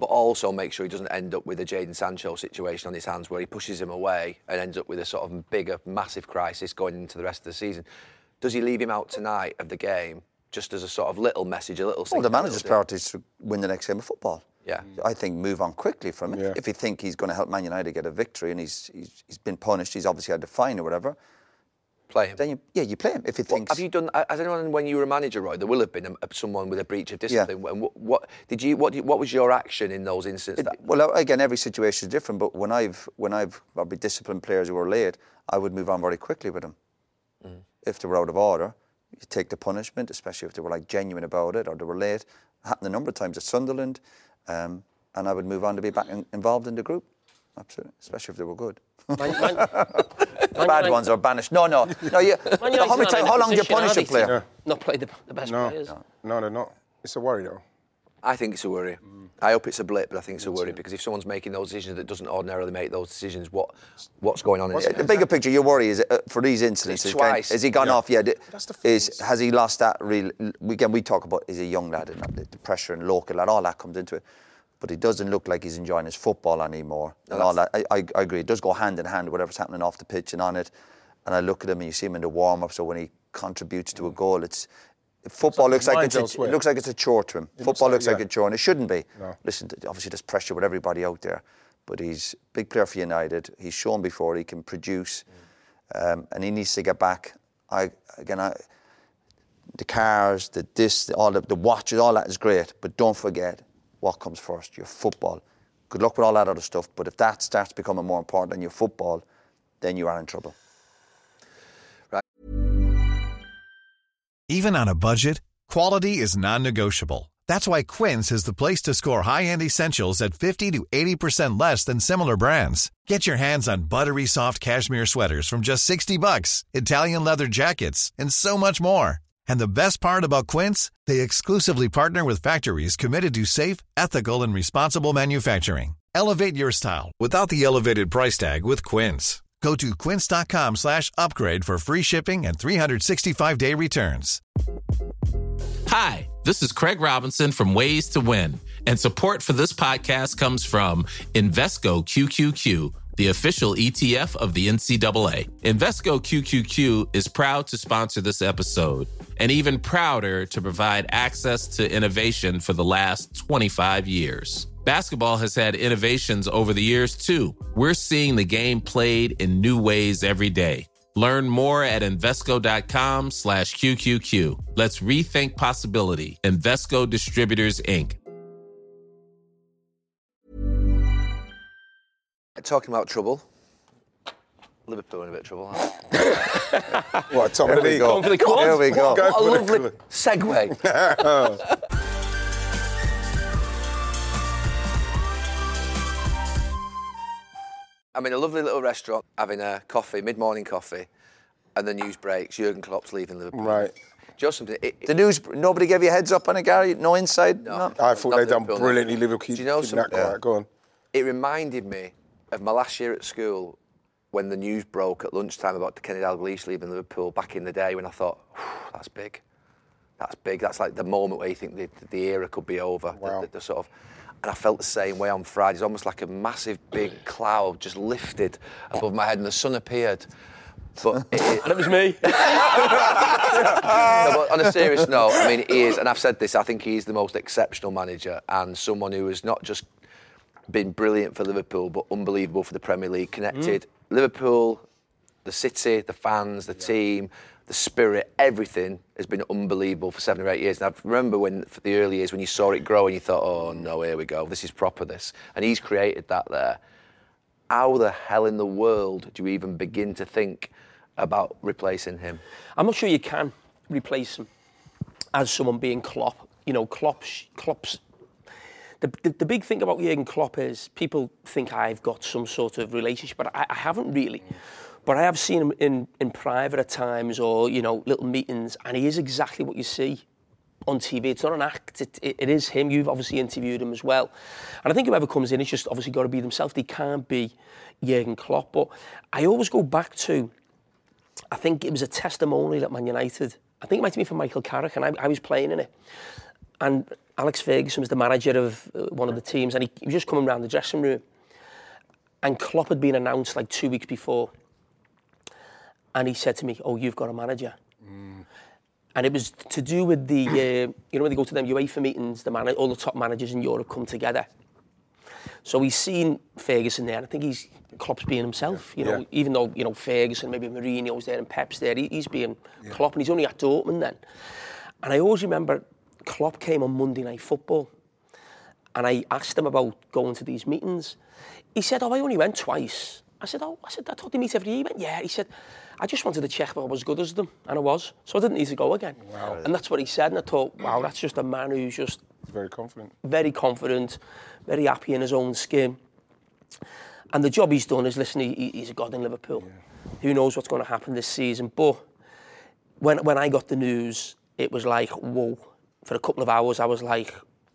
but also make sure he doesn't end up with a Jadon Sancho situation on his hands where he pushes him away and ends up with a sort of bigger, massive crisis going into the rest of the season. Does he leave him out tonight of the game just as a sort of little message, a little... Well, the manager's priority is to win the next game of football. Yeah. I think move on quickly from it. Yeah. If you think he's going to help Man United get a victory and he's, he's he's been punished, he's obviously had a fine or whatever... Play him. Then you, yeah, you play him if he What, thinks... have you done... Has anyone, when you were a manager, Roy, there will have been a, someone with a breach of discipline. Yeah. And what, what did you? What, what was your action in those instances? It, that, well, again, every situation is different, but when I've when I've probably disciplined players who were late, I would move on very quickly with them. Mm. If they were out of order, you take the punishment, especially if they were like genuine about it or they were late. It happened a number of times at Sunderland, um, and I would move on to be back in, involved in the group. Absolutely, especially if they were good. Man, man, the bad ones are banished. No, no, no. Yeah. How many times? How long do you punish a player? Yeah. Not play the, the best No. players. no, no, they're not. It's a worry though. I think it's a worry. Mm. I hope it's a blip, but I think it's a worry because if someone's making those decisions that doesn't ordinarily make those decisions, what what's going on? In The bigger picture, your worry is uh, for these incidents. It's is going- twice. Has he gone Yeah. off? Yeah. d- That's the Is first. has he lost that real? Again, we talk about is he a young lad and the, the pressure and local lad, all that comes into it. But he doesn't look like he's enjoying his football anymore. No, and all that. I, I, I agree. It does go hand in hand, whatever's happening off the pitch and on it. And I look at him and you see him in the warm-up. So when he contributes to a goal, it's football like looks his like it's mind's a, elsewhere. it looks like it's a chore to him. It football looks looks like- like, yeah. a chore, and it shouldn't be. No. Listen, obviously there's pressure with everybody out there, but he's a big player for United. He's shown before he can produce, um, and he needs to get back. I again, I, the cars, the this, the, all the, the watches, all that is great, but don't forget what comes first: your football. Good luck with all that other stuff, but if that starts becoming more important than your football, then you are in trouble. Even on a budget, quality is non-negotiable. That's why Quince is the place to score high-end essentials at fifty to eighty percent less than similar brands. Get your hands on buttery soft cashmere sweaters from just sixty bucks, Italian leather jackets, and so much more. And the best part about Quince, they exclusively partner with factories committed to safe, ethical, and responsible manufacturing. Elevate your style without the elevated price tag with Quince. Go to quince.com slash upgrade for free shipping and three sixty-five day returns. Hi, this is Craig Robinson from Ways to Win, and support for this podcast comes from Invesco Q Q Q, the official E T F of the N C double A. Invesco Q Q Q is proud to sponsor this episode, and even prouder to provide access to innovation for the last twenty-five years. Basketball has had innovations over the years, too. We're seeing the game played in new ways every day. Learn more at Invesco.com slash QQQ. Let's rethink possibility. Invesco Distributors, Incorporated. Talking about trouble. Liverpool in a bit of trouble. Huh? What, top of the league? Going for the quad. Here we go. Go What a for the lovely club. segue. I'm in a lovely little restaurant having a coffee, mid-morning coffee, and the news breaks. Jurgen Klopp's leaving Liverpool. Right. Just something. It, it, The news, nobody gave you a heads up on it, Gary? No inside? No. I thought Not they'd done Liverpool, no. brilliantly. Liverpool keep, Do you know keeping that something? quiet. Go on. it reminded me of my last year at school when the news broke at lunchtime about Kenny Dalglish leaving Liverpool back in the day, when I thought, that's big. That's big. That's like the moment where you think the, the era could be over. Wow. The, the, the sort of, and I felt the same way on Friday. It's almost like a massive big cloud just lifted above my head and the sun appeared. But it, it, And it was me. no, but on a serious note, I mean, he is, and I've said this, I think he's the most exceptional manager and someone who has not just been brilliant for Liverpool, but unbelievable for the Premier League. Connected mm. Liverpool, the city, the fans, the yeah. team, the spirit, everything has been unbelievable for seven or eight years. And I remember when, for the early years, when you saw it grow and you thought, oh no, here we go, this is proper, this. And he's created that there. How the hell in the world do you even begin to think about replacing him? I'm not sure you can replace him as someone being Klopp. You know, Klopp's... Klopp's the, the, the big thing about Jurgen Klopp is people think I've got some sort of relationship, but I, I haven't really. But I have seen him in, in private at times, or, you know, little meetings, and he is exactly what you see on T V. It's not an act, it, it, it is him. You've obviously interviewed him as well. And I think whoever comes in, it's just obviously got to be themselves. They can't be Jurgen Klopp. But I always go back to, I think it was a testimonial at Man United. I think it might have been for Michael Carrick, and I, I was playing in it. and Alex Ferguson was the manager of uh, one of the teams, and he, he was just coming around the dressing room, and Klopp had been announced like two weeks before, and he said to me, "Oh, you've got a manager." Mm. And it was to do with the, uh, you know, when they go to them UEFA meetings, the man- all the top managers in Europe come together. So he's seen Ferguson there, and I think he's Klopp's being himself, you know, yeah. even though, you know, Ferguson, maybe Mourinho's there and Pep's there, he, he's being yeah. Klopp, and he's only at Dortmund then. And I always remember Klopp came on Monday Night Football, and I asked him about going to these meetings. He said, "Oh, I only went twice." I said, "Oh, I said, I thought they meet every year." He went, "Yeah." He said, "I just wanted to check if I was as good as them," and I was, so I didn't need to go again. Wow. And that's what he said, and I thought, wow, that's just a man who's just... Very confident. Very confident, very happy in his own skin. And the job he's done is, listen, he, he's a god in Liverpool. Yeah. Who knows what's going to happen this season, but when when I got the news, it was like, whoa. For a couple of hours, I was like,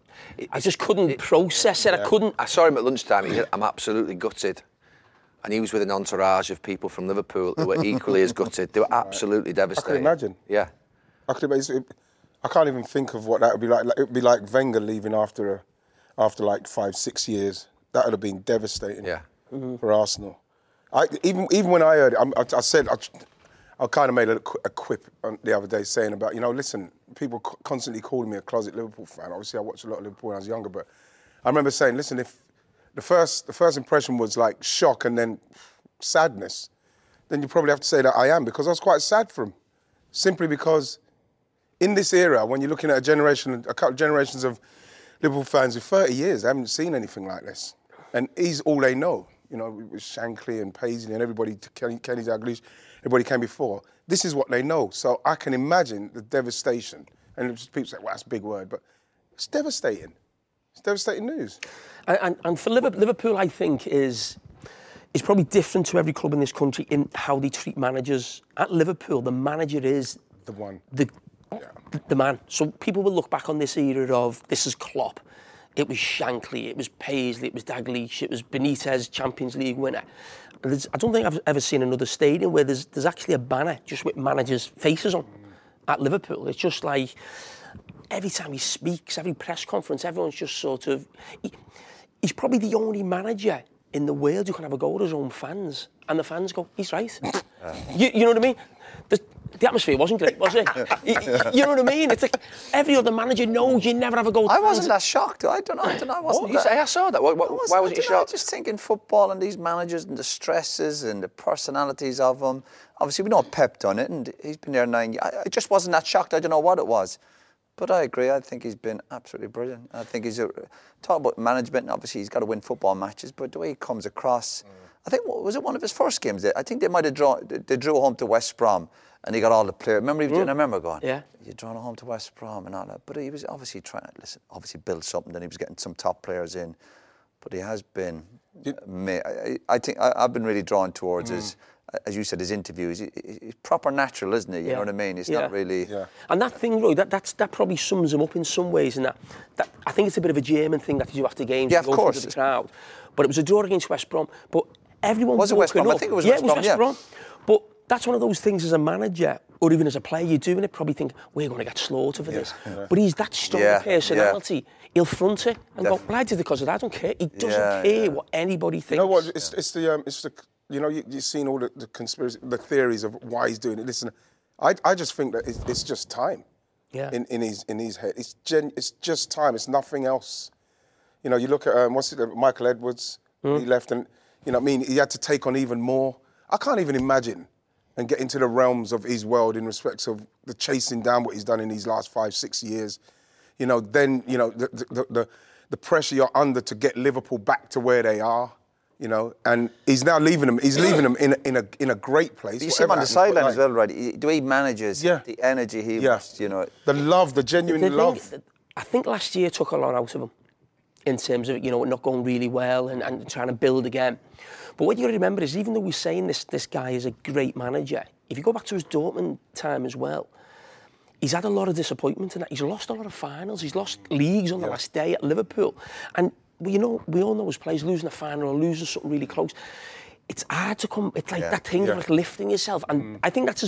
I just couldn't it, process it. Yeah. I couldn't. I saw him at lunchtime. He said, "I'm absolutely gutted." And he was with an entourage of people from Liverpool who were equally as gutted. They were absolutely devastated. I can imagine. Yeah. I could imagine. I can't even think of what that would be like. It would be like Wenger leaving after a, after like five, six years. That would have been devastating. Yeah. Mm-hmm. For Arsenal. I, even even when I heard it, I, I said. I, I kind of made a, a quip the other day saying about, you know, listen, people c- constantly calling me a closet Liverpool fan. Obviously, I watched a lot of Liverpool when I was younger, but I remember saying, listen, if the first the first impression was like shock and then sadness, then you probably have to say that I am, because I was quite sad for him. Simply because in this era, when you're looking at a generation, a couple of generations of Liverpool fans with thirty years, they haven't seen anything like this. And he's all they know. You know, with Shankly and Paisley and everybody, Kenny, Kenny Dalglish, everybody came before. This is what they know. So I can imagine the devastation. And people say, well, that's a big word, but it's devastating. It's devastating news. And, and, and for Liverpool, Liverpool, I think, is is probably different to every club in this country in how they treat managers. At Liverpool, the manager is... The one. The, yeah. the, the man. So people will look back on this era of, this is Klopp. It was Shankly, it was Paisley, it was Dalglish, it was Benitez, Champions League winner. There's, I don't think I've ever seen another stadium where there's there's actually a banner just with managers' faces on at Liverpool. It's just like every time he speaks, every press conference, everyone's just sort of... He, he's probably the only manager in the world who can have a go at his own fans. And the fans go, he's right. Uh. You, you know what I mean? The, the atmosphere wasn't great, was it? you, you know what I mean? It's like every other manager knows you never have a go at I fans. wasn't that shocked. I don't know. I don't know. I wasn't oh, that... I saw that. Why, why, why wasn't you shocked? I just think in football and these managers and the stresses and the personalities of them. Obviously, we know Pep done it, and he's been there nine years. I, I just wasn't that shocked. I don't know what it was. But I agree. I think he's been absolutely brilliant. I think he's a... Talk about management, obviously he's got to win football matches, but the way he comes across... Mm. I think, was it one of his first games? I think they might have drawn... They drew home to West Brom, and he got all the players. Remember, he was, mm. I remember going, yeah. You're drawing home to West Brom and all that. But he was obviously trying to, listen, obviously build something, then he was getting some top players in. But he has been... Uh, I, I think I, I've been really drawn towards mm. his... As you said, his interviews, he, he's proper natural, isn't he? You yeah. know what I mean? It's yeah. not really... Yeah. And that thing, Roy, that that's, that probably sums him up in some ways. And that, that I think it's a bit of a German thing that you do after games. Yeah, of course. The crowd. But it was a draw against West Brom. But everyone was it West Brom? Up. I think it was yeah, West Brom. Brom, Yeah, it was West yeah. Brom. But that's one of those things as a manager, or even as a player, you're doing it, probably think, we're going to get slaughtered for yeah. this. Yeah. But he's that strong yeah. personality. Yeah. He'll front it and Definitely. go, well, I did it because of that. I don't care. He doesn't yeah, care yeah. what anybody thinks. You know what? It's, it's the... Um, it's the You know, you, you've seen all the, the conspiracy, the theories of why he's doing it. Listen, I, I just think that it's, it's just time. Yeah. In, in his in his head, it's gen, it's just time. It's nothing else. You know, you look at um, what's it, Michael Edwards. Mm. He left, and you know, what I mean, he had to take on even more. I can't even imagine and get into the realms of his world in respects of the chasing down what he's done in these last five, six years. You know, then you know the the the, the pressure you're under to get Liverpool back to where they are. You know, and he's now leaving them. He's leaving them in a, in a in a great place. You see him on the sideline as well, right? He, the way he manages, yeah. the energy he, yeah. was, you know, the love, the genuine the love. Thing, I think last year took a lot out of him, in terms of you know not going really well and, and trying to build again. But what you got to remember is, even though we're saying this this guy is a great manager, if you go back to his Dortmund time as well, he's had a lot of disappointment in that. He's lost a lot of finals. He's lost leagues on the yeah. last day at Liverpool, and. Well, you know, we all know as players losing a final or losing something really close. It's hard to come. It's like yeah, that thing yeah. of like lifting yourself, and mm. I think that's his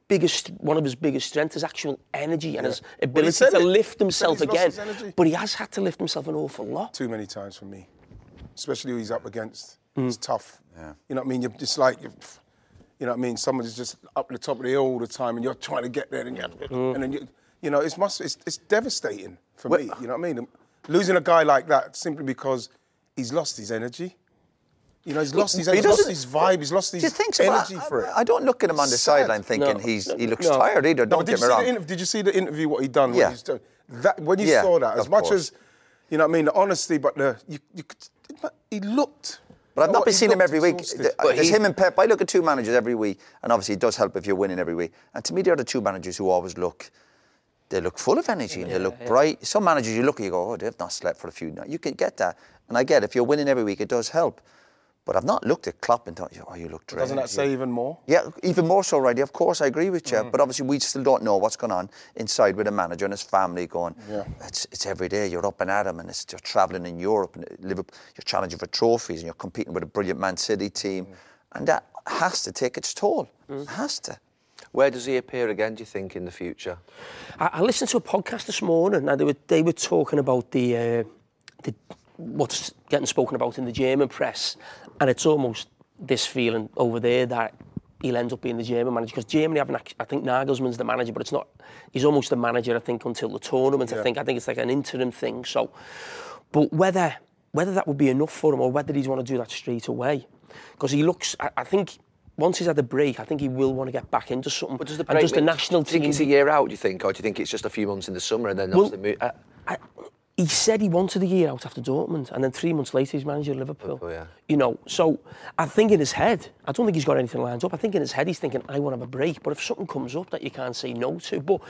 biggest, one of his biggest strengths is actual energy and Yeah. his Well, he ability said to it. lift He himself said he's again. lost his energy. But he has had to lift himself an awful lot. Too many times for me, especially who he's up against. Mm. It's tough. Yeah. You know what I mean? You're just like, you're, you know what I mean? Someone's just up the top of the hill all the time, and you're trying to get there, and, you Mm. and then you, you know, it's must, it's, it's devastating for me. You know what I mean? Losing a guy like that simply because he's lost his energy. You know, he's lost his, But he he's lost doesn't- his vibe, he's lost Do his you think so? energy I, for it. I, I don't look at him on the It's sad. sideline thinking No, he's no, he looks no. tired either. No, Don't but did get you, me see wrong. the interview, did you see the interview, what he done? Yeah. When, he's, that, when you Yeah, saw that, as of much course. as, you know what I mean, the honesty, but the, you, you could, he looked. But I've you know not what, been he seeing him looked every week. exhausted. Th- There's him and Pep. I look at two managers every week, and obviously it does help if you're winning every week. And to me, they're the two managers who always look, they look full of energy and they look bright. Some managers you look at, you go, oh, they've not slept for a few nights. You can get that. And I get it. If you're winning every week, it does help. But I've not looked at Klopp and thought, oh, you look drained. Doesn't that say even more? Yeah, even more so, right? Of course, I agree with you. Mm. But obviously, we still don't know what's going on inside with a manager and his family going, Yeah. it's, it's every day. You're up and at 'em, and it's, you're travelling in Europe, and Liverpool, you're challenging for trophies, and you're competing with a brilliant Man City team. Mm. And that has to take its toll. It has to. Where does he appear again, do you think, in the future? I, I listened to a podcast this morning, and they were they were talking about the uh, the what's getting spoken about in the German press, and it's almost this feeling over there that he'll end up being the German manager, because Germany haven't. act- I think Nagelsmann's the manager, but it's not. He's almost the manager, I think, until the tournament. Yeah. I think I think it's like an interim thing. So, but whether whether that would be enough for him, or whether he'd want to do that straight away, because he looks. I, I think. Once he's had a break, I think he will want to get back into something. But does the and break just the mean- national do you think team. it's a year out, do you think? Or do you think it's just a few months in the summer and then Well, obviously move? Uh, I, he said he wanted a year out after Dortmund, and then three months later he's manager of Liverpool. Liverpool, yeah. You know, so I think in his head, I don't think he's got anything lined up. I think in his head he's thinking, I want to have a break. But if something comes up that you can't say no to, but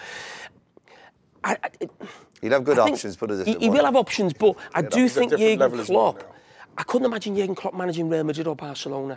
I, I, it, He'll have good I think options, put it this he, way. he will have options, but I do he's a think different level Jurgen as well Klopp. now. I couldn't imagine Jurgen Klopp managing Real Madrid or Barcelona.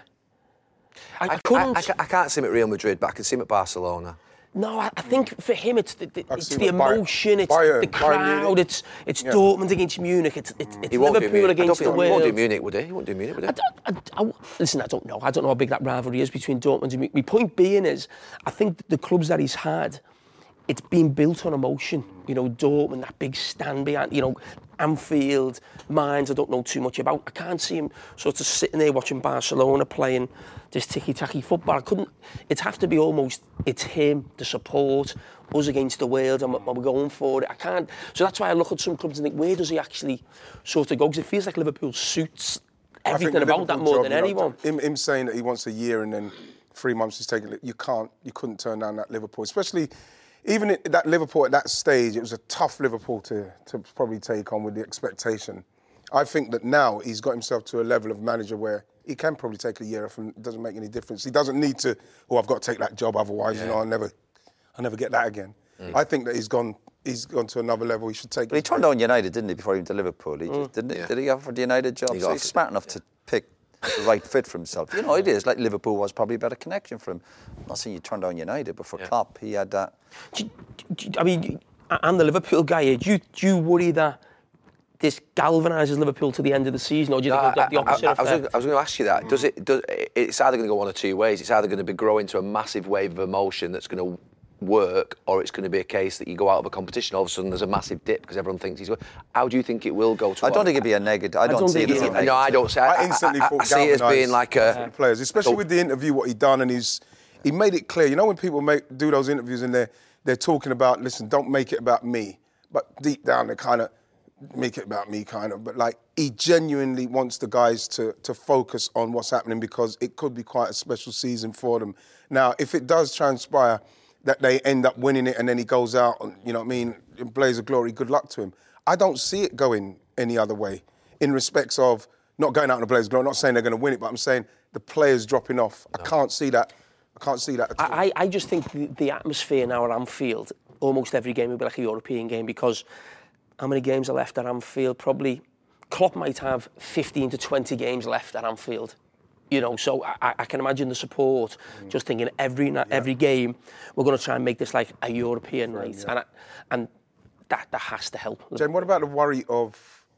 I, I I, couldn't. I, ca- I can't see him at Real Madrid, but I can see him at Barcelona. No, I, I think for him it's the, the, I've it's seen the him at Bayern- emotion, it's Bayern- the Bayern crowd, Munich. it's it's Yeah. Dortmund against Munich, it's it's, it's He won't do Liverpool Munich. I don't against the think he won't do world. Munich, would he? He won't do Munich, would he? I don't, I, I, listen, I don't know. I don't know how big that rivalry is between Dortmund and Munich. My point being is, I think the clubs that he's had, it's been built on emotion. You know, Dortmund, that big stand behind, you know, Anfield, Mainz, I don't know too much about. I can't see him sort of sitting there watching Barcelona playing this ticky-tacky football. I couldn't, it'd have to be almost, it's him, the support, us against the world, and we're going for it. I can't, so that's why I look at some clubs and think, where does he actually sort of go? Because it feels like Liverpool suits I think everything the about that Liverpool more job, than you know, anyone. Him, him saying that he wants a year and then three months he's taking it, you can't, you couldn't turn down that Liverpool, especially even at that Liverpool at that stage. It was a tough Liverpool to to probably take on with the expectation. I think that now he's got himself to a level of manager where he can probably take a year off and it doesn't make any difference. He doesn't need to, oh, I've got to take that job, otherwise, yeah. you know, I'll never, I'll never get that again. Mm. I think that he's gone, he's gone to another level. He should take. But he turned down United, didn't he, before he went to Liverpool? He Mm. just, didn't he? Yeah. Did he offer the United job? He So got he's it. smart enough to pick the right fit for himself. You know, it is like Liverpool was probably a better connection for him. I'm not saying you turned down United, but for Yeah. Klopp, he had that. Do you- do you- I mean, I'm the Liverpool guy here. Do you, do you worry that this galvanises Liverpool to the end of the season, or do you No, think it'll have the I- I- opposite I, I, was effect? gonna, I was going to ask you that. Does it? Does, it's either going to go one or two ways. It's either going to be grow into a massive wave of emotion that's going to work, or it's going to be a case that you go out of a competition, all of a sudden there's a massive dip because everyone thinks he's. How do you think it will go to? I don't think it'd be a negative. I don't, don't see think it as a it- negative. No, I don't. See, I, I instantly I, I, thought I see it as being galvanised like the a. players, especially So- with the interview what he done, and he's he made it clear. You know when people make do those interviews and they're they're talking about, listen, don't make it about me, but deep down they kind of make it about me, kind of. But like he genuinely wants the guys to to focus on what's happening because it could be quite a special season for them. Now, if it does transpire that they end up winning it and then he goes out and, you know what I mean, in blaze of glory, good luck to him. I don't see it going any other way in respects of not going out in a blaze of glory. I'm not saying they're going to win it, but I'm saying the players dropping off. I can't see that. I can't see that at all. I, I just think the, the atmosphere now at Anfield, almost every game will be like a European game, because how many games are left at Anfield? Probably Klopp might have fifteen to twenty games left at Anfield. You know, so I, I can imagine the support, mm. just thinking every yeah. every game, we're going to try and make this like a European night, yeah. and I, and that that has to help. Jen, what about the worry of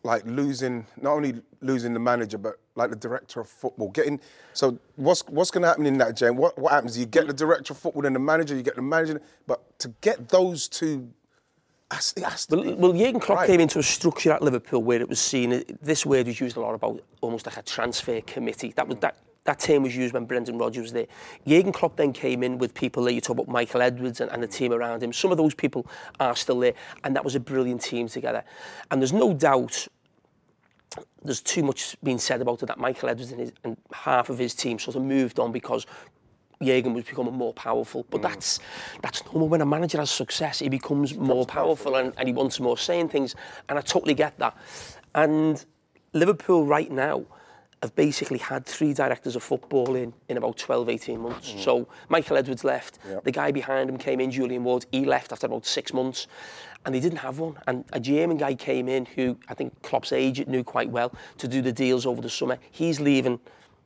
like losing, not only losing the manager, but like the director of football. Getting so what's what's going to happen in that, James? What what happens? You get the director of football and the manager. You get the manager, but to get those two. Has, has well, well, Jurgen Klopp right. came into a structure at Liverpool where it was seen. This word was used a lot about almost like a transfer committee. That was that. That term was used when Brendan Rodgers was there. Jurgen Klopp then came in with people that you talk about, Michael Edwards and, and the team around him. Some of those people are still there, and that was a brilliant team together. And there's no doubt there's too much being said about it, that Michael Edwards and, his, and half of his team sort of moved on because Jurgen was becoming more powerful. But mm. that's that's normal. When a manager has success, he becomes he more powerful, powerful and, and he wants more saying things. And I totally get that. And Liverpool right now have basically had three directors of football in in about twelve, eighteen months. Mm. So Michael Edwards left. Yep. The guy behind him came in, Julian Ward. He left after about six months. And they didn't have one. And a German guy came in who I think Klopp's agent knew quite well to do the deals over the summer. He's leaving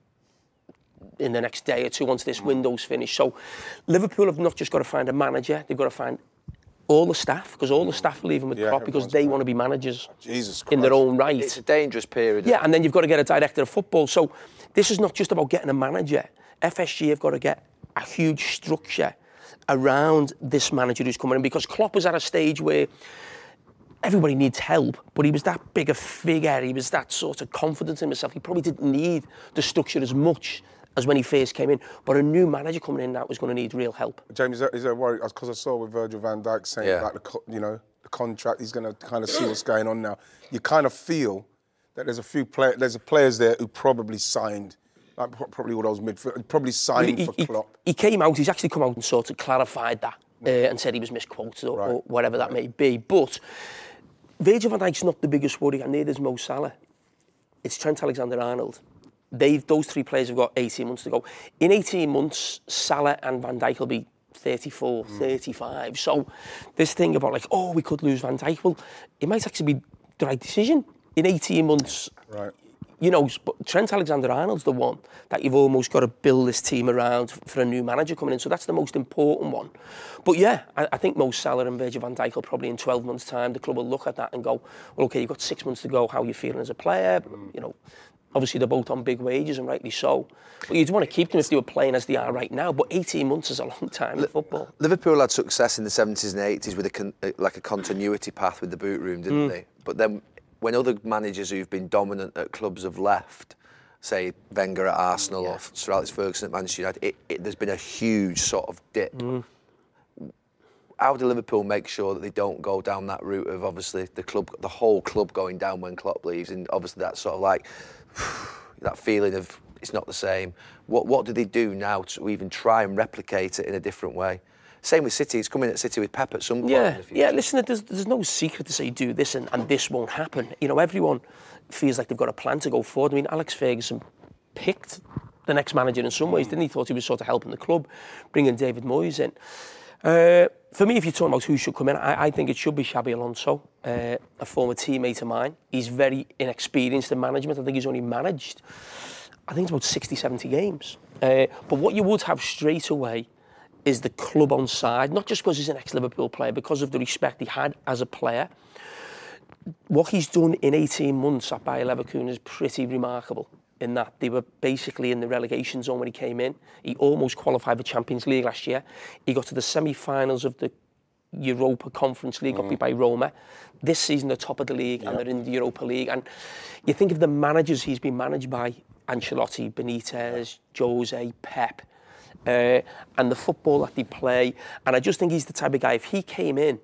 in the next day or two once this window's finished. So Liverpool have not just got to find a manager, they've got to find all the staff, because all the staff are leaving with yeah, Klopp because they want to be managers Jesus in their own right. It's a dangerous period. Yeah, and then you've got to get a director of football. So this is not just about getting a manager. F S G have got to get a huge structure around this manager who's coming in, because Klopp was at a stage where everybody needs help, but he was that big a figure, he was that sort of confident in himself. He probably didn't need the structure as much as when he first came in. But a new manager coming in now was going to need real help. James, is there, is there a worry? Because I saw with Virgil van Dijk saying yeah. about the, co- you know, the contract, he's going to kind of see what's going on now. You kind of feel that there's a few play- there's a players there who probably signed, like probably all those midfield, probably signed he, for he, Klopp. He came out, he's actually come out and sort of clarified that uh, and said he was misquoted or, right. or whatever that right. may be. But Virgil van Dijk's not the biggest worry, and neither is Mo Salah. It's Trent Alexander-Arnold. They've, those three players have got eighteen months to go. In eighteen months, Salah and Van Dijk will be thirty-four, mm. thirty-five. So this thing about like, oh, we could lose Van Dijk, well, it might actually be the right decision. In eighteen months, right. you know, Trent Alexander-Arnold's the one that you've almost got to build this team around for a new manager coming in. So that's the most important one. But yeah, I, I think Mo Salah and Virgil van Dijk will probably in twelve months' time, the club will look at that and go, well, OK, you've got six months to go. How are you feeling as a player? Mm. You know, obviously they're both on big wages, and rightly so. But you'd want to keep them if they were playing as they are right now. But eighteen months is a long time in football. Liverpool had success in the seventies and eighties with a con- like a continuity path with the boot room, didn't mm. they? But then when other managers who've been dominant at clubs have left, say Wenger at Arsenal yeah. or Sir Alex Ferguson at Manchester United, it, it, there's been a huge sort of dip. Mm. How do Liverpool make sure that they don't go down that route of obviously the club, the whole club going down when Klopp leaves, and obviously that sort of like that feeling of it's not the same. What what do they do now to even try and replicate it in a different way? Same with City. He's coming at City with Pep at some point. Yeah, in the future. yeah. Listen, there's there's no secret to say do this and, and this won't happen. You know, everyone feels like they've got a plan to go forward. I mean, Alex Ferguson picked the next manager in some ways, didn't he? Thought he was sort of helping the club, bringing David Moyes in. Uh, for me, if you're talking about who should come in, I, I think it should be Xabi Alonso, uh, a former teammate of mine. He's very inexperienced in management. I think he's only managed, I think it's about sixty, seventy games. Uh, but what you would have straight away is the club on side, not just because he's an ex-Liverpool player, because of the respect he had as a player. What he's done in eighteen months at Bayer Leverkusen is pretty remarkable, in that they were basically in the relegation zone when he came in. He almost qualified for Champions League last year. He got to the semi-finals of the Europa Conference League, got beat by Roma. This season, they're top of the league, yep. and they're in the Europa League. And you think of the managers he's been managed by, Ancelotti, Benitez, Jose, Pep, uh, and the football that they play. And I just think he's the type of guy, if he came in,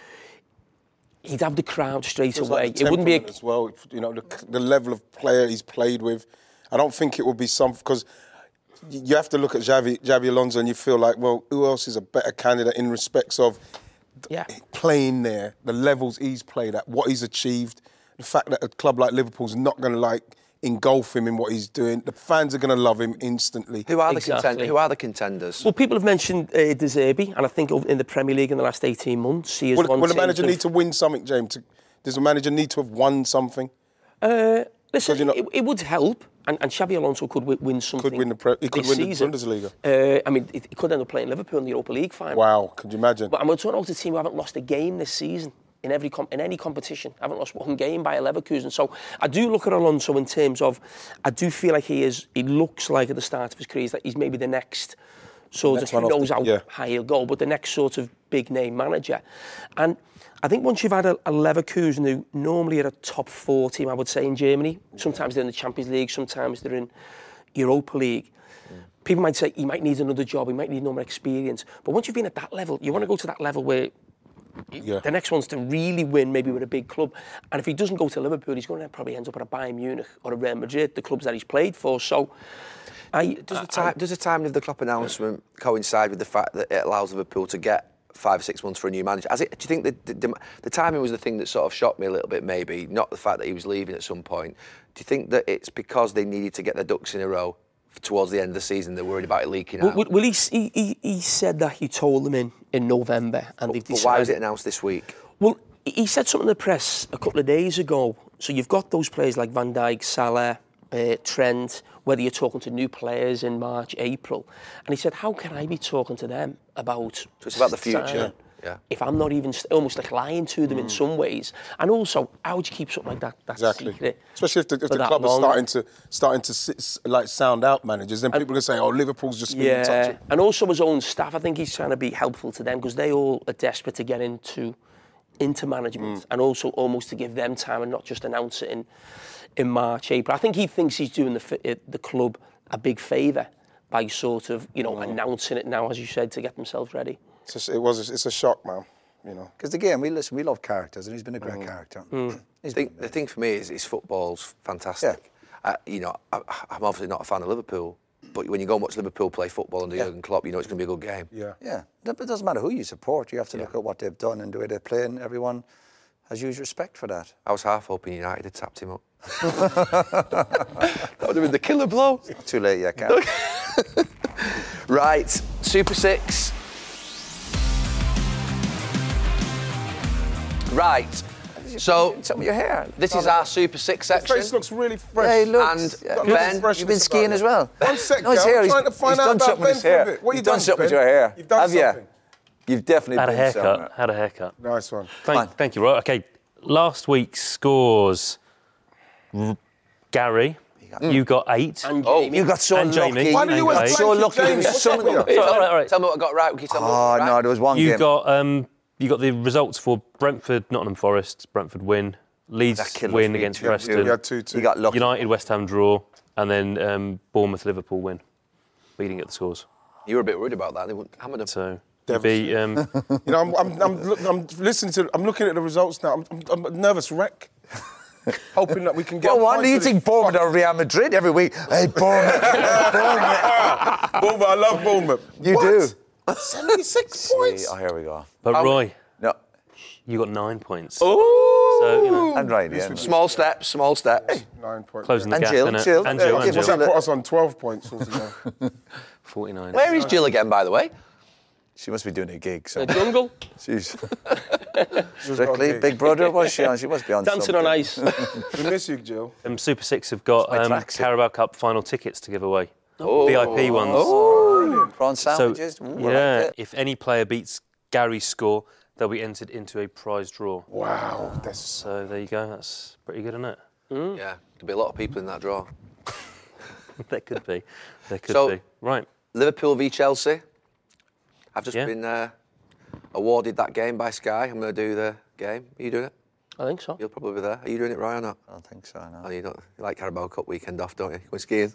he'd have the crowd straight away. Like it wouldn't be a... as well. You know, the, the level of player he's played with. I don't think it would be some because you have to look at Xabi, Xabi Alonso and you feel like, well, who else is a better candidate in respects of yeah. playing there, the levels he's played at, what he's achieved, the fact that a club like Liverpool's not going to like engulf him in what he's doing. The fans are going to love him instantly. Who are exactly. the contenders? Who are the contenders? Well, people have mentioned uh, De Zerbi, and I think in the Premier League in the last eighteen months, he has will, won. Will the manager need to win something, James? Does the manager need to have won something? Uh, listen, not... it, it would help, and, and Xabi Alonso could w- win something. Could win the pre- he could win season. the Bundesliga. Uh, I mean, he could end up playing Liverpool in the Europa League final. Wow, could you imagine? But I'm talking about a team who haven't lost a game this season. in every com- in any competition. I haven't lost one game by a Leverkusen. So I do look at Alonso in terms of, I do feel like he is. He looks like at the start of his career that he's maybe the next sort Next of, who one off knows the- how yeah. high he'll go, but the next sort of big name manager. And I think once you've had a, a Leverkusen who normally are a top four team, I would say, in Germany, sometimes they're in the Champions League, sometimes they're in Europa League. People might say he might need another job, he might need no more experience. But once you've been at that level, you want to go to that level where Yeah. the next one's to really win, maybe with a big club. And if he doesn't go to Liverpool, he's going to probably end up at a Bayern Munich or a Real Madrid, the clubs that he's played for. So, I Does the, time, does the timing of the Klopp announcement coincide with the fact that it allows Liverpool to get five or six months for a new manager? Has it, do you think that the, the, the timing was the thing that sort of shocked me a little bit, maybe, not the fact that he was leaving at some point? Do you think that it's because they needed to get their ducks in a row towards the end of the season, they're worried about it leaking out? Well, well he, he, he said that he told them in, in November. And they've But decided, why was it announced this week? Well, he said something in the press a couple of days ago. So you've got those players like Van Dijk, Salah, uh, Trent, whether you're talking to new players in March, April. And he said, how can I be talking to them about... So it's about the future. signing Yeah. If I'm not even, st- almost like lying to them in some ways. And also, how would you keep something like that, that Exactly. secret? Especially if the, if for the that club is long? starting to starting to sit, like sound out managers, then people can say, "Oh, Liverpool's just been in touch." Yeah, and also his own staff. I think he's trying to be helpful to them because they all are desperate to get into into management, Mm. and also almost to give them time and not just announce it in in March, April. I think he thinks he's doing the fi- uh, the club a big favour by sort of you know Mm. announcing it now, as you said, to get themselves ready. It's just, it was. It's a shock, man. You know. Because again, we listen, we love characters, and he's been a great character. I think the thing for me is, is football's fantastic. Uh, you know, I, I'm obviously not a fan of Liverpool, but when you go and watch Liverpool play football under Yeah. Jurgen Klopp, you know it's going to be a good game. Yeah. Yeah, it doesn't matter who you support. You have to look at what they've done and the way they play, and everyone has huge respect for that. I was half hoping United had tapped him up. That would have been the killer blow. Too late, yeah, Cam. Right, Super Six. Right, so Some of your hair. this is our Super Six Your section. face looks really fresh. Yeah, he looks. And yeah. Got Ben, lots of freshness You've been about skiing it. as well. One sec, No, his Gal, hair. I'm He's, trying to find he's out done about something with Ben his for a hair. bit. What you You've done done, something with Ben? your hair. You've done Have you? something. You've definitely Had a been haircut. somewhere. Had a haircut. Nice one. Thank, thank you, Roy. Okay, last week's scores. R- Gary, you got eight. And Oh, Jamie. You got so And lucky. Jamie. Why do you And always Gary. so blanket lucky. Jamie? There was What's so up with many- you? So, all right, all right. Tell me what I got right. Can you tell me what Oh I got no, right? there was one You game. got um, you got the results for Brentford, Nottingham Forest, Brentford win, That Leeds killed win me against too. Preston, We had two, two. You got lucky. United West Ham draw, and then um, Bournemouth Liverpool win. But you didn't get the scores, You were a bit worried about that. They wouldn't hammer them. so you beat. Um, You know, I'm, I'm, I'm, look, I'm listening to. I'm looking at the results now. I'm, I'm, I'm a nervous wreck. Hoping that we can get. Well, why points do you for this think Bournemouth are Real Madrid every week? Hey, Bournemouth, Bournemouth. Bournemouth, I love Bournemouth. You What? do. seventy-six points. Oh, here we go. but Roy, No, you got nine points. Oh, So you know, and right, yeah. Small steps, small steps. nine points. closing the And gap. Jill, innit? Jill. And Yeah, Jill, give and us Jill. a That put us on twelve points altogether. forty-nine. Where is Jill again, by the way? She must be doing a gig. So. The jungle, She's strictly Big Brother, was she on? She must be on dancing something. on ice. We miss you, Jill. Um, Super Six have got my um, tracksuit. Carabao Cup final tickets to give away. Oh. V I P ones. Oh, prawn So, sandwiches. Ooh, I like yeah, it. if any player beats Gary's score, they'll be entered into a prize draw. Wow, that's So there you go. That's pretty good, isn't it? Yeah, there'll be a lot of people in that draw. There could be. There could So- be. Right. Liverpool v Chelsea. I've just Yeah. been uh, awarded that game by Sky. I'm going to do the game. Are you doing it? I think so. You'll probably be there. Are you doing it, Ryan, or not? I don't think so, no. Oh, you don't you like Carabao Cup weekend off, don't you? Going skiing.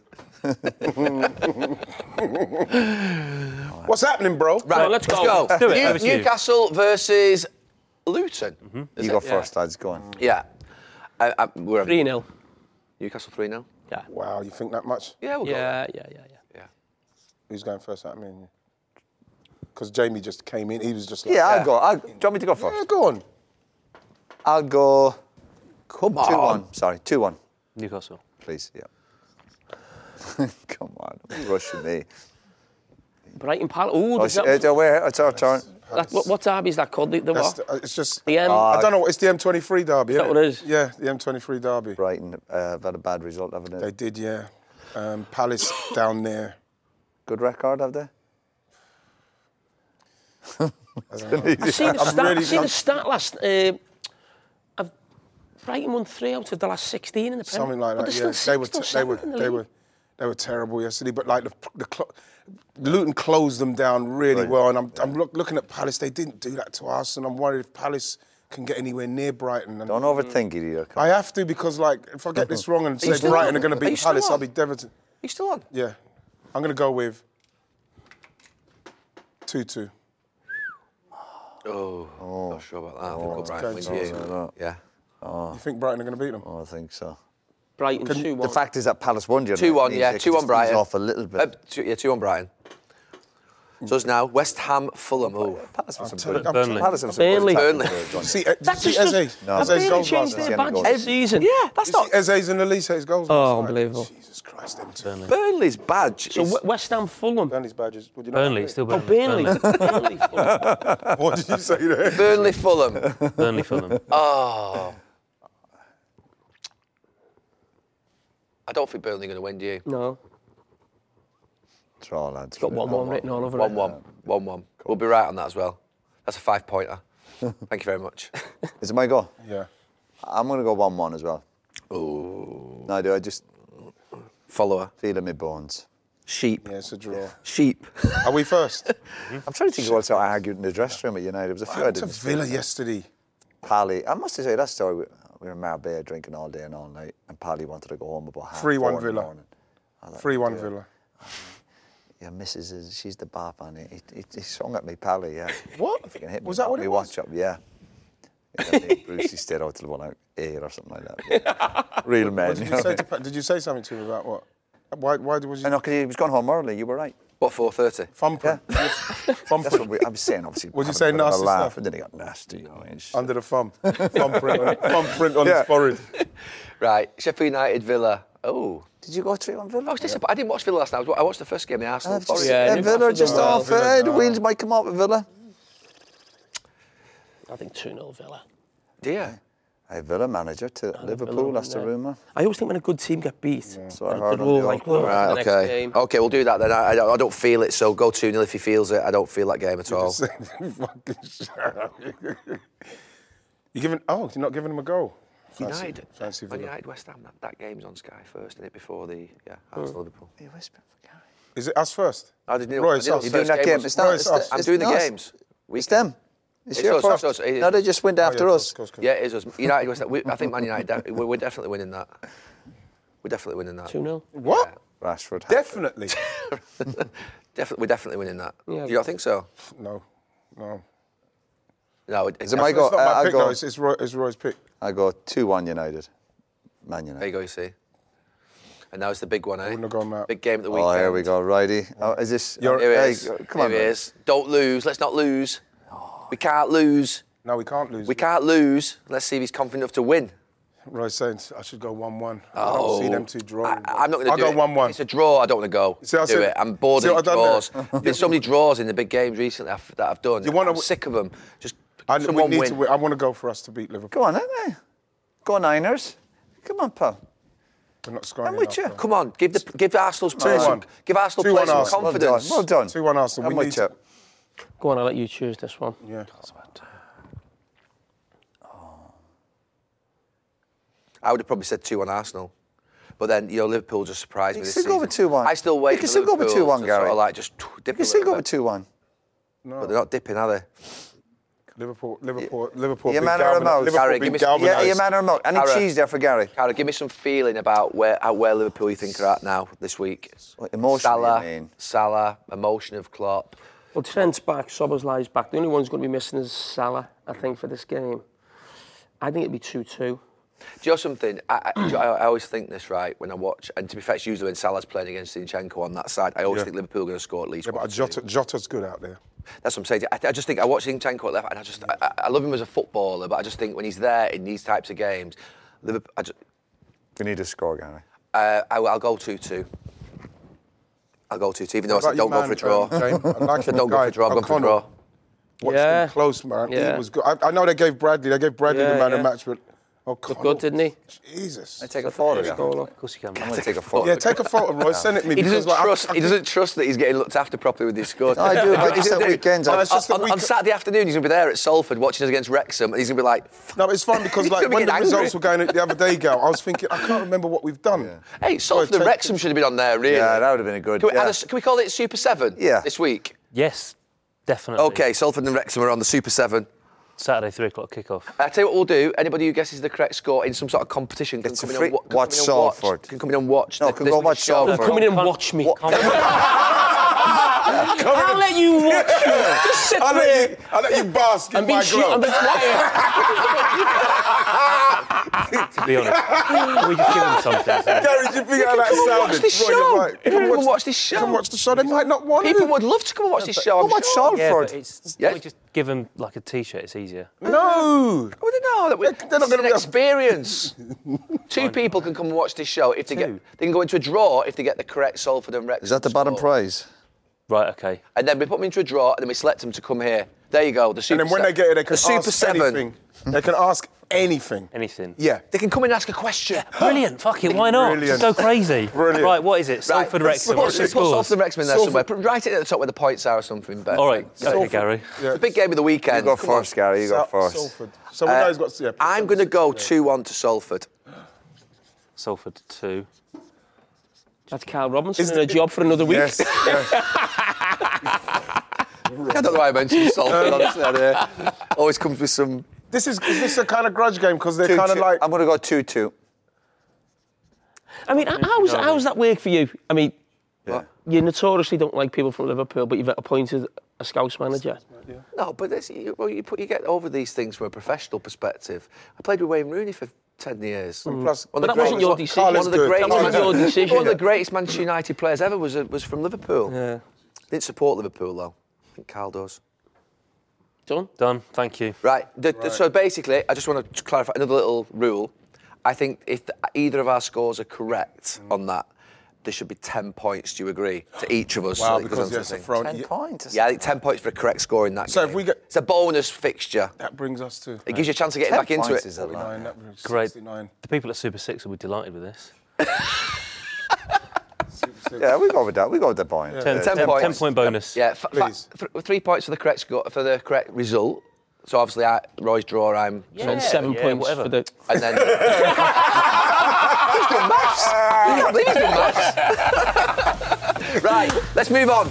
what's happening, bro. Right, So let's go. Do it, New- over to you. Newcastle versus Luton. Is You it? go first, lads. Go on. Yeah. I, I, we're three nil. Newcastle three nil. Yeah. Wow, you think that much? Yeah, we'll go. Yeah, yeah, yeah, yeah. Yeah. Who's going first? I mean, because Jamie just came in. He was just like, Yeah, I'll Yeah. go. I'll, do you want me to go first? Yeah, go on. I'll go Come two one. Sorry, two one, Newcastle. please. Yeah. Come on, don't be rushing me. Brighton Palace. Ooh, Oh, there's sh- that- uh, where? It's our turn. that- what, what derby is that called? The, the That's what? the, uh, it's just. The M. I don't know. It's the M twenty-three derby. Is that innit? what it is? Yeah, the M twenty-three derby. Brighton uh, have had a bad result, haven't They they? did, yeah. Um, Palace down there. Good record, have they? I seen the I'm start, really- seen I'm- the start last uh, Brighton won three out of the last sixteen in the Premier. Something like But that. they're Yeah, still they were, sixth or te- they were, seventh in the they league. were, they were terrible yesterday. But like the, the clo- Luton closed them down really Right. well. And I'm, I'm look, looking at Palace. They didn't do that to us, and I'm worried if Palace can get anywhere near Brighton. And Don't overthink it either. I have to because like if I get this wrong and Are you say still Brighton on? are going to Are you beat still Palace, on? I'll be devastated. You still on? Yeah, I'm going to go with two two. Oh, not sure about that. I think Oh, we'll Brighton okay, win so- you. so- Yeah. You think Brighton are going to beat them? Oh, I think so. Brighton Can you- two one. The fact is that Palace won, you know, two one, means yeah, they two could one just Brighton. ease off a little bit. Uh, two, yeah, two one Brighton. So it's now West Ham, Fulham. Oh, Palace was I'm some telling- good. I'm Burnley. Palace was some Burnley. good Burnley. tackles there, John. See, uh, did That's you see just Eze? No, Eze's Burnley goals changed last their night. Eze. badge this season. yeah, that's You not see Eze's and Elise's goals Oh, last night? unbelievable. Jesus Christ, them two. Burnley's badge. So is- W- West Ham, Fulham. Burnley's badges. Would you know Burnley, that? still Oh, Burnley. Burnley. Burnley, Fulham. What did you say there? Burnley, Fulham. Burnley, Fulham. Oh. I don't think Burnley are going to win, do you? No. Draw, lads. Got one one written all over one it. one. one one. We'll be right on that as well. That's a five-pointer. Thank you very much. Is it my go? Yeah. I'm going to go one one as well. Oh. No, I do. I just Follower. feel in my bones. Sheep. Yeah, it's a draw. Sheep. Are we first? I'm trying to think of what I argued in the dressing room at United. There was a I few I went to didn't Villa yesterday. Pally, I must say that story. We we were in Marbella drinking all day and all night, and Pally wanted to go home about half three one four in the Villa. morning. I thought, three one "Yeah, Villa. Yeah, Missus is she's the bop on it. He, he, he swung at me, Pally. Yeah. What? If you can hit me, Was that pop what me it was? watch up, yeah. Yeah, me and Brucey stayed out till one eight or something like that. Yeah. Real men. What did you say to Pa- Did you say something to him about what? Why? Why was you? I know, because he was going home early. You were right. What, four thirty? Thumbprint. That's Thumbprint. what we, I was saying, obviously. Would you having say a bit of a nasty laugh, stuff? and then he got nasty. You know, it's- Under the thumb. Thumbprint on, thumbprint on Yeah. his forehead. Right. Sheffield United, Villa. Oh. Did you go three one Villa? I was disappointed. I didn't watch Villa last night. I was- I watched the first game, the Arsenal. Uh, just, Forest. Yeah, yeah, Newcastle Villa just Villa. off. Villa, Uh, the no. wheels might come out with Villa. I think two nil Villa. Dear. Hey, Villa manager to Liverpool. That's the yeah. rumour. I always think when a good team get beat, So I they're heard on all the like, old- oh, Right, the next okay. game. Okay, we'll do that then. I, I, don't- I don't feel it, so go two nil if he feels it. I don't feel that game at all. Fucking shut up. You giving? Oh, you're not giving him a go. Fancy- United. Fancy Man Villa. United, West Ham. That, that game's on Sky first, isn't it? Before the yeah, Arsenal Liverpool. You whisper for Gary. Is it us first? I didn't know. Roy, I it's didn't know us. the You're doing first that game. was- It's Roy, not. it's It's, us. the- I'm it's doing the not us. games. It's them. It's, It's your us, first. us, us. No, they just went after Oh, yeah, us. of course, of course. Yeah, it is us. United, West Ham. We, I think Man United. de- we're, we're definitely winning that. We're definitely winning that. two nil. What? Rashford. Definitely. Definitely, we're definitely winning that. Yeah. Do you not think so? No. No. No. It, Is it my It's go? not my I- I pick, go- though. It's, it's, Roy, it's Roy's pick. I go two one United. Man There United. you go. You see. And now it's the big one, eh? wouldn't have gone that. Big game at the weekend. Oh, here we go, righty. Oh, is this? You're- Here it hey, is. come on, Here it man. is. Don't lose. Let's not lose. We can't lose. No, we can't lose. We can't lose. Let's see if he's confident enough to win. Roy's saying I should go one one. I Oh. don't see them two drawing. I, I'm not going to I'll do go it. one one. If it's a draw, I don't want to go. See, I do said- it. I'm bored see of what I've draws. done There's been so many draws in the big games recently I've, that I've done. You wanna I'm w- sick of them. Just I, we someone need win. to win. I want to go for us to beat Liverpool. Go on, eh? Go Niners. Come on, pal. We're not scoring I'm with enough, you. though. Come on, give the give Arsenal's players one. some, give Arsenal Two players one some Arsenal. Well done. confidence. Well done. two one Arsenal. I'm We with need you. to- Go on, I'll let you choose this one. Yeah. I would have probably said two on Arsenal. But then, you know, Liverpool just surprised You me can this still go season. with two one. I still wait You can for still go with Liverpool two one, to Gary. Sort of like just dip You a still little go with bit. two one. But they're not dipping, are they? Liverpool, Liverpool, Liverpool. Your been man or a galvan- mouse? Liverpool Gary, been give me some- Yeah, galvanised. your man or milk. Any Cara. cheese there for Gary? Cara, give me some feeling about where uh, where Liverpool you think are at now this week. What, emotionally, Salah, you mean? Salah, emotion of Klopp. Well, Trent's back, Szoboszlai's back. The only one's going to be missing is Salah, I think, for this game. I think it'd be two two. Do you know something? I, I, I always think this, right, when I watch, and to be fair, it's usually when Salah's playing against Zinchenko on that side, I always Yeah. think Liverpool are going to score at least Yeah, one. but Jota, Jota's good out there. That's what I'm saying. I, I just think I watch Zinchenko at left, and I just I, I love him as a footballer, but I just think when he's there in these types of games, Liverpool. I just, We need a score, Gary. uh, I, I'll go two two. I'll go two two, even though I What said about don't your go for a draw. man, um, James? I like I said him, don't go for guy, a draw. I'm going for a O'Connell. draw. Watched Yeah. him close, man. Yeah. He was good. I, I know they gave Bradley, they gave Bradley Yeah, the man of yeah. the match, but Oh, Looked good, didn't he? Jesus. I take a photo. Yeah. Of course you can. I'm going to take a photo. Yeah, take a photo, Roy. Send it me. He doesn't because, like, trust. I, I he doesn't trust that he's getting looked after properly with his scores. No, I do, but just at weekends. On, I- it's just on, that we on c- Saturday afternoon, he's going to be there at Salford watching us against Wrexham, and he's going to be like, No, but it's fun because He's like gonna when get the angry. results were going the other day, Gal, I was thinking I can't remember what we've done. "Hey, Salford and take- Wrexham should have been on there, really." Yeah, that would have been a good. Can we, yeah. add a- can we call it Super Seven? Yeah. This week. Yes, definitely. Okay, Salford and Wrexham are on the Super Seven. Saturday, three o'clock kickoff. I tell you what we'll do. Anybody who guesses the correct score in some sort of competition can It's come a in free- and wa- can watch come in and watch. Salford. Can come in and watch. No, the- can this go week's watch show. Salford. Come in and watch me. What- I'll let you watch me. Just sit I'll there let you, I'll let you bask in and be my shit glow. and be quiet. To be honest, we just give them something. so- Gary, do you think how that Come and sounded? watch this Roy, you're show. right. Come and watch this show. Come watch the show. They might not want People to. would love to come and watch this show. I'm Go watch sure. Yeah, Salford. but it's, Yes? we just give them like a T-shirt. It's easier. No. Oh, they know that we, They're not this is gonna an be- experience. Two people can come and watch this show if they get. Two? They can go into a draw if they get the correct Salford and Wrexham. Is that the bottom score. prize? Right. Okay. And then we put them into a draw, and then we select them to come here. There you go. The Super And then when Se- they get here, they can the Super ask Seven. anything. They can ask anything. Anything. Yeah. They can come in and ask a question. Brilliant. Fuck it. Why not? Brilliant. So crazy. Brilliant. Right. What is it? Salford Wrexham. Put, What's the put scores? Salford and Wrexham in there Salford- somewhere. Put, write it at the top where the points are or something. Better. All right. Like, Okay, Gary. Yeah. It's a big game of the weekend. You go Come on. first, Gary. You go Sal- first. Salford. So we Uh, know he's got. Yeah, put I'm them going to six go there. two one to Salford. Salford two. That's Carl Robinson Is in a the- job for another week. Yes. yes. I don't know why I mentioned Salford. honestly, I don't know. Always comes with some. This is is this a kind of grudge game because they're Two, kind of two. like. I'm going to go two two. I mean, how's, how's that work for you? I mean, Yeah. you notoriously don't like people from Liverpool, but you've appointed a Scouts manager. No, but this, you, well, you, put, you get over these things from a professional perspective. I played with Wayne Rooney for ten years. Plus, One But of that the wasn't greatest- your decision. One of the Good. greatest, That wasn't your decision. One of the greatest Manchester United players ever was was from Liverpool. Yeah. Didn't support Liverpool though. I think Carl does. Done? Done. Thank you. Right. The, the- so basically, I just want to clarify another little rule. I think if the, either of our scores are correct on that, there should be ten points. Do you agree? To each of us. Wow, so that it goes because on to yes, the a thing. throw. Ten Yeah, points. Yeah, I think ten points for a correct score in that So game. if we get- It's a bonus fixture. that brings us to. It gives you a chance of getting Ten back into points it. is a lot. forty-nine, that brings Great. sixty-nine. The people at Super Six will be delighted with this. Yeah, we go with that. We go with the point. Ten, Yeah. Ten ten- points. ten point bonus. Yeah, f- fa- Please. th- three points for the correct score, for the correct result. So obviously, I, Roy's draw, I'm. And then seven yeah, points whatever. for the... And then. He's done maths. I can't believe he's done maths. Right, let's move on.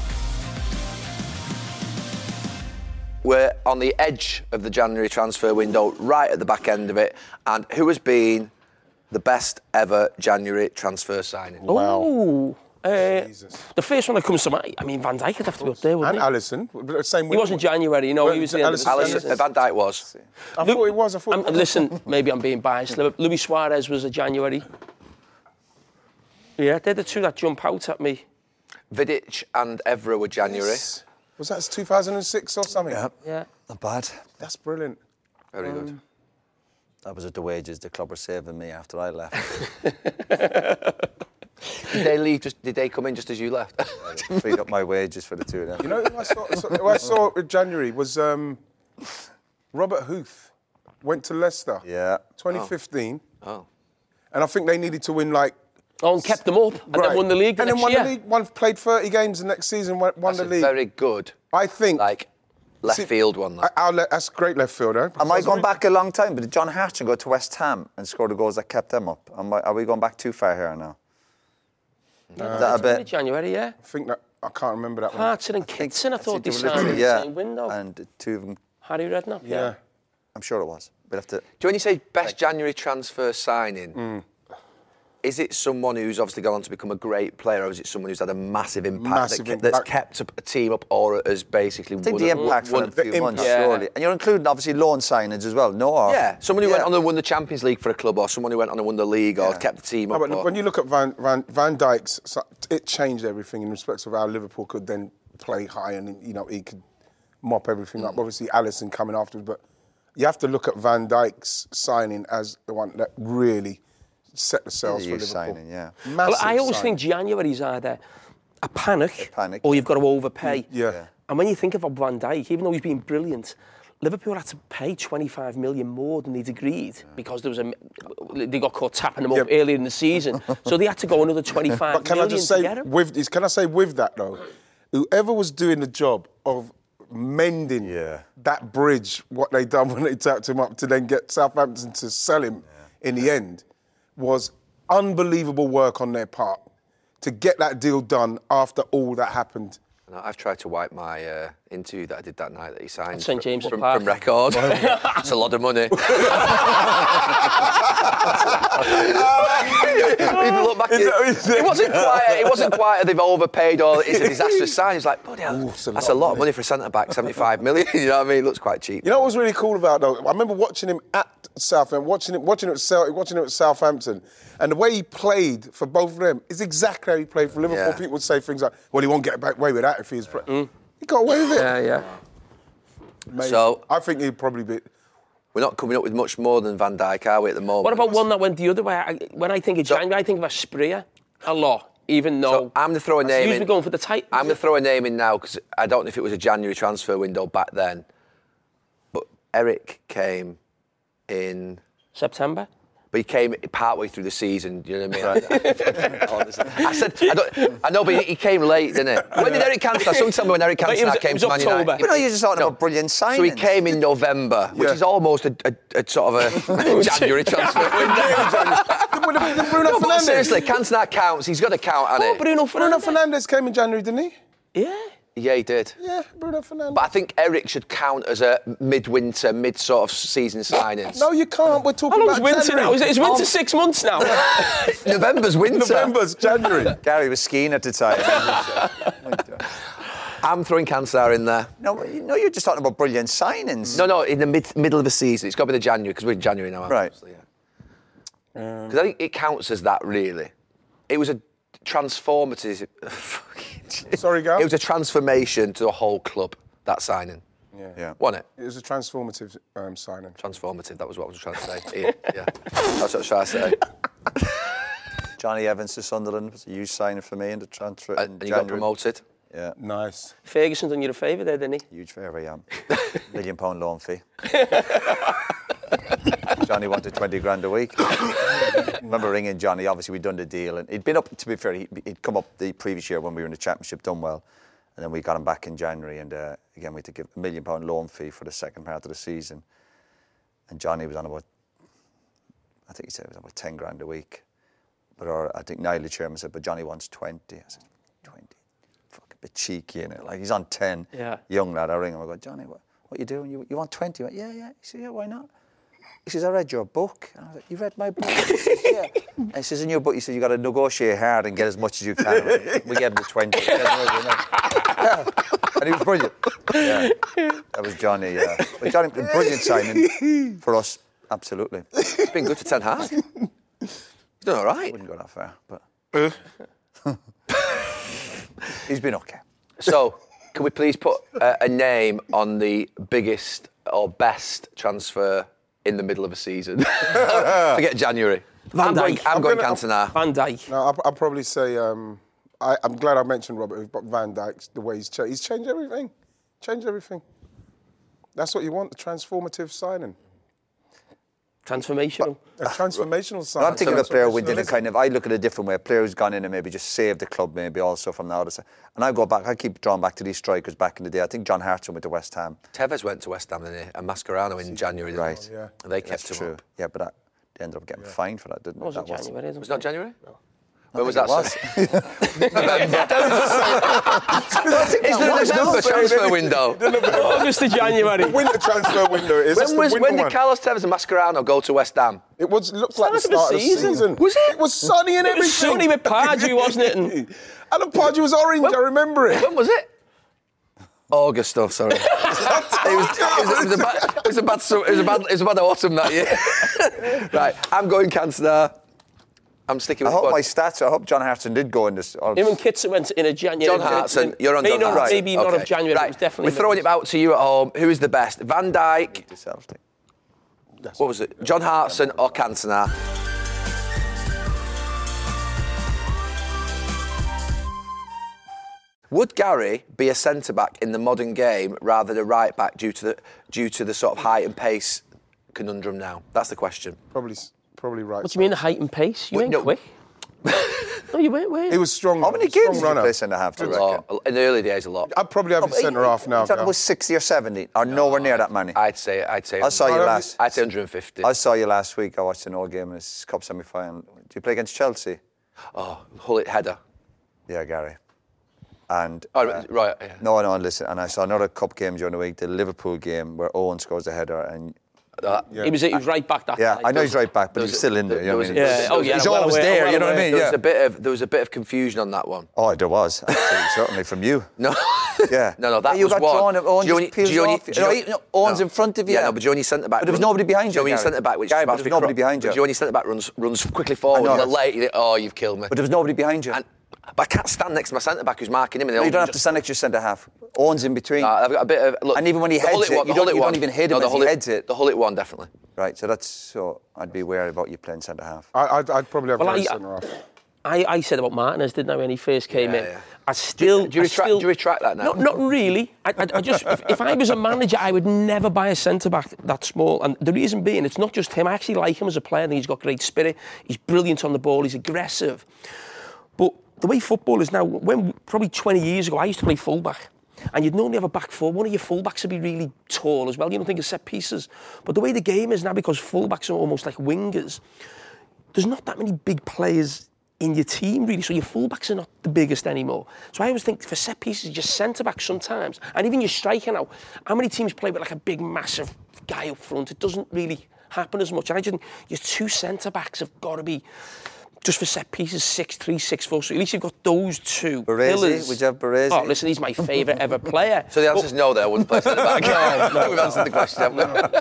We're on the edge of the January transfer window, right at the back end of it. And who has been the best ever January transfer signing? Oh, uh, Jesus. the first one that comes to mind, I mean, Van Dijk would have to be up there, wouldn't And he? Allison, the same. He wasn't January, you know, Well, he was the end of the Alisson- season. Alisson, uh, Van Dijk was. I thought it was. I thought. Um, it was. listen, maybe I'm being biased. Lu- Luis Suarez was a January. Yeah, they're the two that jump out at me. Vidic and Evra were January. Yes. Was that two thousand six or something? Yeah, Yeah. not bad. That's brilliant. Very good. That was at the wages the club were saving me after I left. Did they leave? Just did they come in just as you left? Freed up my wages for the two of them. You know who I saw, who I saw in January was um, Robert Huth. Went to Leicester. Yeah. twenty fifteen. Oh. And I think they needed to win like. Oh, and kept them up, and then won the league the And then next won year. the league. One played thirty games the next season. Won, won That's the a league. very good, I think. like, left See, field one. That. Our le- that's great left fielder. Am I going back a long time? But did John Hartson go to West Ham and score the goals that kept them up? Am I, are we going back too far here now? Is that a bit? January, yeah. I think that I can't remember that one. Hartson and Kitson, I, thought they they were signed in literally- the yeah, same window. and the two of them. Harry Redknapp, yeah. Yeah. I'm sure it was. We'll have to. Do you know when you say best January transfer signing? Is it someone who's obviously gone on to become a great player, or is it someone who's had a massive impact, Massive that, ke- that's impact. kept a, a team up, or has basically I think won the a- impact for won- them a few the months, impact. surely. And you're including obviously loan signings as well. No, or- Yeah, someone who went Yeah. on and won the Champions League for a club, or someone who went on and won the league, or Yeah. kept the team No, up. but or- when you look at Van Van, Van Dijk's, so- it changed everything in respect of how Liverpool could then play high and you know he could mop everything Mm. up. Obviously, Alisson coming afterwards, but you have to look at Van Dijk's signing as the one that really set the sails Yeah, for you Liverpool. signing, yeah. Well, Massive I always signing. think January's either a panic, A panic, or you've got to overpay. Yeah. Yeah. And when you think about Van Dijk, even though he's been brilliant, Liverpool had to pay twenty-five million more than they'd agreed because there was a they got caught tapping them up Yeah. earlier in the season, so they had to go another twenty-five But can I million just to say get him. with can I say with that though, whoever was doing the job of mending Yeah. that bridge, what they done when they tapped him up to then get Southampton to sell him in the end, was unbelievable work on their part to get that deal done after all that happened. No, I've tried to wipe my uh, interview that I did that night that he signed Saint fr- James's from, Park. from Record. It's a lot of money. People look back at it. It wasn't quite. It wasn't quite. A, they've overpaid or it's a disastrous sign. It's like, bloody hell, Ooh, it's a that's lot a lot of of money for a centre back, seventy-five million. You know what I mean? It looks quite cheap. You know what was really cool about though? I remember watching him at Southampton, watching him, watching him at Celtic, watching him at Southampton, and the way he played for both of them is exactly how he played for Liverpool. Yeah. People would say things like, "Well, he won't get back away with that if he's." Play-. He got away with it. Yeah, yeah. Amazing. So- I think he'd probably be. We're not coming up with much more than Van Dijk, are we, at the moment? What about one that went the other way? I, when I think of So- January, I think of Asprilla a lot, even though So I'm going to throw a name usually in. going for the tight. I'm going to throw a name in now because I don't know if it was a January transfer window back then, but Eric came in. September. But he came partway through the season, do you know what I mean? I said, I, don't, I know, but he came late, didn't it? When did Eric Cantona, someone tell me when Eric Like, it was- Cantona it came was to Man United. October. But no, you're just talking No. about brilliant signings. So he came in November, which Yeah. is almost a, a, a sort of a January transfer window. The Bruno No, but Fernandes. seriously, Cantona counts. He's got to count, hasn't Oh, he? Bruno Bruno Fernandes. Fernandes came in January, didn't he? Yeah. Yeah, he did. Yeah, Bruno Fernandes. But I think Eric should count as a mid-winter, mid-sort of season signings. No, you can't. We're talking How long's about winter January. now? Is it, is winter six months now? November's winter. November's January. Gary was skiing at the time. I'm throwing Cantona in there. no, you- no, you're just talking about brilliant signings. No, no, in the mid, middle of the season. It's got to be the January, because we're in January now, Right. obviously, yeah. Because I think it counts as that, really. It was a transformative... Sorry, Gal. It was a transformation to the whole club, that signing. Yeah. Yeah. Wasn't it? It was a transformative um, signing. Transformative, that was what I was trying to say. Yeah, yeah. That's what I was trying to say. Johnny Evans to Sunderland was a huge signing for me in the transfer. And in and you got January. promoted. Yeah, Nice. Ferguson done you a favour there, didn't he? huge favour, yeah. Million pound loan fee. Johnny wanted twenty grand a week. I remember ringing Johnny, obviously we'd done the deal, and he'd been up, to be fair, he- he'd come up the previous year when we were in the Championship, done well, and then we got him back in January, and uh, again we had to give a million pound loan fee for the second part of the season, and Johnny was on about, I think he said it was about ten grand a week, but our, I think Niall, the chairman, said, but Johnny wants twenty. I said, twenty? Fucking bit cheeky, innit? Like, he's on ten. Yeah. Young lad, I ring him, I go, Johnny, what, what you doing? You, you want twenty? He went, yeah, yeah. He said, yeah, why not? He says, I read your book. And I was like, you read my book? He says, yeah. And he says, in your book, you said you got to negotiate hard and get as much as you can. We gave him the twenty. Yeah. And he was brilliant. Yeah. That was Johnny, yeah. But Johnny, a brilliant signing for us, absolutely. It's been good to Ten Hag. He's done all right. Wouldn't go that far, but he's been okay. So, can we please put uh, a name on the biggest or best transfer in the middle of a season? Forget January. Van I'm going, Dijk. I'm I'm going gonna- Cantona. Van Dijk. No, I'll, I'll probably say. Um, I, I'm glad I mentioned Robert, but Van Dijk, the way he's changed, he's changed everything. Changed everything. That's what you want, a transformative signing. Transformational. A transformational signing. I'm thinking of a player we Transformational, did it isn't kind of, I look at it a different way. A player who's gone in and maybe just saved the club maybe also from the other side. And I go back, I keep drawing back to these strikers back in the day. I think John Hartson went to West Ham. Tevez went to West Ham didn't he? And Mascherano in January. didn't Right. they? Yeah. And they kept That's him true. up. Yeah, but that, they ended up getting fined for that, didn't It wasn't that January, is it? Was it not January? No. When was think that? it was. Is there a November transfer window? August to January. Winter transfer window it is. That's When, the was, winter when did one. Carlos Tevez and Mascherano go to West Ham? It was looked like the Start of the start of the season. season. Was it? It was sunny and It everything. was sunny with Pardew, wasn't it? And And the Pardew was orange, I remember it. When was it? August, oh, sorry. it, was, it, was, it, was a bad, it was a bad su- it was a bad, it was a bad autumn that year. Right, I'm going Cantona. I'm sticking I with hope what- my stats, I hope John Hartson did go in this. Or, him and Kitson went in a January. John Hartson, you're on maybe John not, Hartson. Maybe not Okay. of January, Right, but it was definitely... we're throwing it out to you at home. Who is the best? Van Dijk, to Celtic. what was it? John Hartson or Cantona? Would Gary be a centre-back in the modern game rather than a right-back due to the due to the sort of height and pace conundrum now? That's the question. Probably, probably right. What do you mean, the height and pace? You Well, ain't no. quick. No, you weren't, were you? He was strong. How many strong games did you runner. play centre half? Do A you reckon? lot. In the early days, a lot. I'd probably have a centre half now. That Gav. was sixty or seventy, or nowhere near that many. I'd say, I'd say. I saw you I'd last. I'd say one hundred fifty. I saw you last week. I watched an old game in this cup semi-final. Do you play against Chelsea? Oh, Hullet header. Yeah, Gary. And Oh, uh, right. Yeah. no, no, listen. And I saw another cup game during the week, the Liverpool game, where Owen scores a header, and Uh, He was he was right back that yeah, night. I know he's right back, but there he's was a- still in there. there You know was what I a- mean? Yeah, oh, yeah, he's well always aware, there. well You know what I aware. mean? There Yeah. was a bit of there was a bit of confusion on that one. Oh, there was absolutely, certainly from you. No. Yeah. No, no, that Yeah, you was got one. drawn and Owen Do you know just when- do you know peels when off. you- You know, do you know, Owen's no. in front of you. Yeah, no, but do you know when your centre back? But there was nobody behind Do you know you, when your Gary? centre back, which Gary, is but about to there's be nobody cro- behind Do you. you know when your centre back runs runs quickly forward I know. and you're late? You think, oh, you've killed me. But there was nobody behind you. And, but I can't stand next to my centre back who's marking him. And No, you they'll don't have to just- stand next to your centre half. Owen's in between. No, I've got a bit of look. And even when he the heads Hullet it, one- you the don't- Hullet you don't one- even hit no, him the as he Hullet- heads it. The Hullet one definitely. Right, so that's so. I'd be wary about you playing centre half. I, I'd, I'd probably have Well, Gary I- centre half. I, I said about Martinez, didn't I, when he first came Yeah, in? yeah. I still... Do you I retract- still- do you retract that now? No, not really. I, I, I just... if, if I was a manager, I would never buy a centre-back that small. And the reason being, it's not just him. I actually like him as a player. I think he's got great spirit. He's brilliant on the ball. He's aggressive. But the way football is now, when probably twenty years ago, I used to play full-back. And you'd normally have a back four. One of your full-backs would be really tall as well. You don't think of set pieces. But the way the game is now, because full-backs are almost like wingers, there's not that many big players in your team, really, so your full-backs are not the biggest anymore. So I always think for set pieces, just centre-back sometimes, and even your striker now, how many teams play with like a big, massive guy up front? It doesn't really happen as much. And I just think your two centre-backs have got to be, just for set pieces, six three, six four, so at least you've got those two Baresi, pillars. would you have Baresi? Oh, listen, he's my favourite ever player. So the answer is no. There, I wouldn't play centre back. No, no, We've answered the question, haven't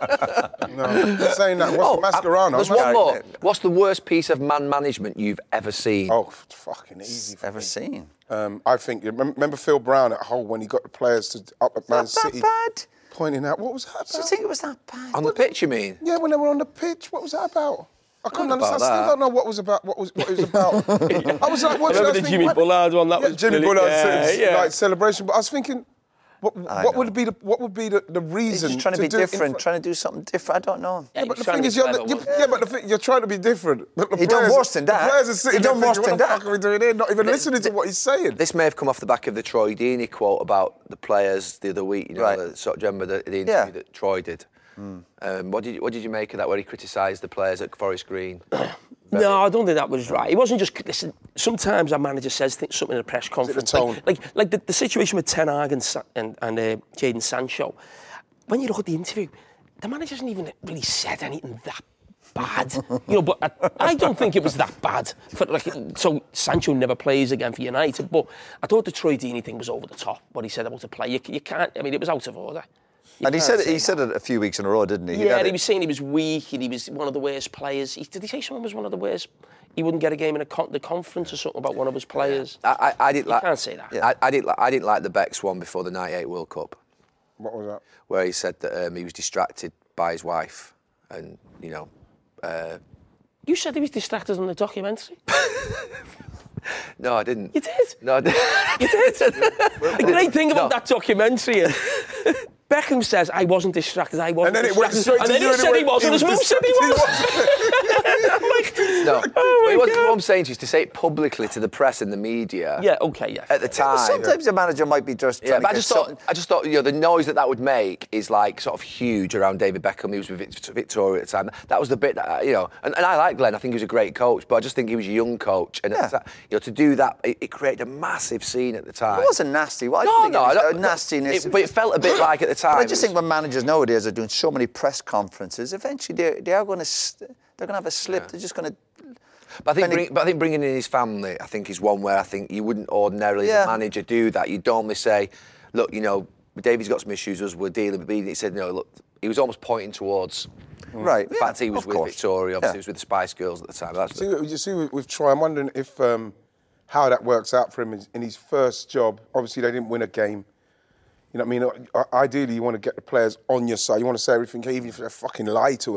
we? No, saying that. What's Oh, Mascherano? There's one more. What's the worst piece of man management you've ever seen? Oh, f- fucking easy. for Ever me. seen? Um, I think. Remember, remember Phil Brown at Hull when he got the players to up at Man Not that City, bad. pointing out what was that Do you about? think it was that bad? On the pitch, you mean? Yeah, when they were on the pitch, what was that about? I couldn't Not about understand. I still that. don't know what was about. What was what it was about? I was like, I watching. I remember was the thinking, Jimmy what- Bullard one, that yeah, was Jimmy brilliant. Bullard Yeah, ce- yeah. like celebration. But I was thinking, what, I what know. would be the what would be the, the He's reason? just trying to, be do it in different, front- trying to do something different. I don't know. Yeah, Yeah, but he's the trying thing to is, be you're, clever, the, you, wasn't he? yeah, but the thing, you're trying to be different. But the He done players- worse than that. The players are sitting He there done worse thinking, than what the that. fuck are we doing here? Not even listening to what he's saying. This may have come off the back of the Troy Deeney quote about the players the other week. You know, Right. the, sort of, do you remember the, the interview Yeah. that Troy did? Um, what did you, what did you make of that? Where he criticised the players at Forest Green? No, I don't think that was right. It wasn't just, listen, sometimes our manager says things, something in a press conference. tone? Like, like, like the, the situation with Ten Hag and, Sa- and, and uh, Jadon Sancho. When you look at the interview, the manager hasn't even really said anything that bad. You know, but I, I don't think it was that bad. For, like, so Sancho never plays again for United, but I thought the Troy Deeney thing was over the top, what he said about the play. You, you can't, I mean, it was out of order. You And he can't said it, say he that. said it a few weeks in a row, didn't he? He Yeah, had he it- was saying he was weak and he was one of the worst players. He, did he say someone was one of the worst? He wouldn't get a game in a con- the conference or something about one of his players. I, I, I didn't You like. can't say that. I, I didn't. Like, I didn't like the Beck's one before the ninety-eight World Cup, What was that? where he said that um, he was distracted by his wife, and you know. Uh, You said he was distracted on the documentary. no, I didn't. You did. No, I didn't. You did. The great thing about No. that documentary is Beckham says, I wasn't distracted, I wasn't And then it went distracted. straight to and then you. he and it said went- he was, and his mum said he was. I'm like, No, oh my but what, God. what I'm saying to you is to say it publicly to the press and the media. Yeah, okay, yeah. At the time. Sometimes the manager might be just Yeah, trying but I to get just thought, something. I just thought, you know, the noise that that would make is like sort of huge around David Beckham. He was with Vic- Victoria at the time. That was the bit that, uh, you know, and, and I like Glenn. I think he was a great coach, but I just think he was a young coach, and Yeah. at the ti- you know, to do that, it, it created a massive scene at the time. It wasn't nasty. Well, I No, don't think no, it was I don't- a nastiness. It, but it felt a bit like at the time. But I it just was- think when managers nowadays are doing so many press conferences, eventually they they are going to they're going to have a slip. They're just going to. But I think, Penny- bring, but I think bringing in his family, I think, is one where I think you wouldn't ordinarily, Yeah. as a manager, do that. You'd normally say, look, you know, David's got some issues, us, we're dealing with it. He said, no, look, he was almost pointing towards Right. the fact he was of with course. Victoria, obviously Yeah. he was with the Spice Girls at the time. That's See, you see with, with Troy, I'm wondering if um, how that works out for him in, in his first job. Obviously, they didn't win a game. You know what I mean? I- Ideally, you want to get the players on your side. You want to say everything, even if they fucking lie to them.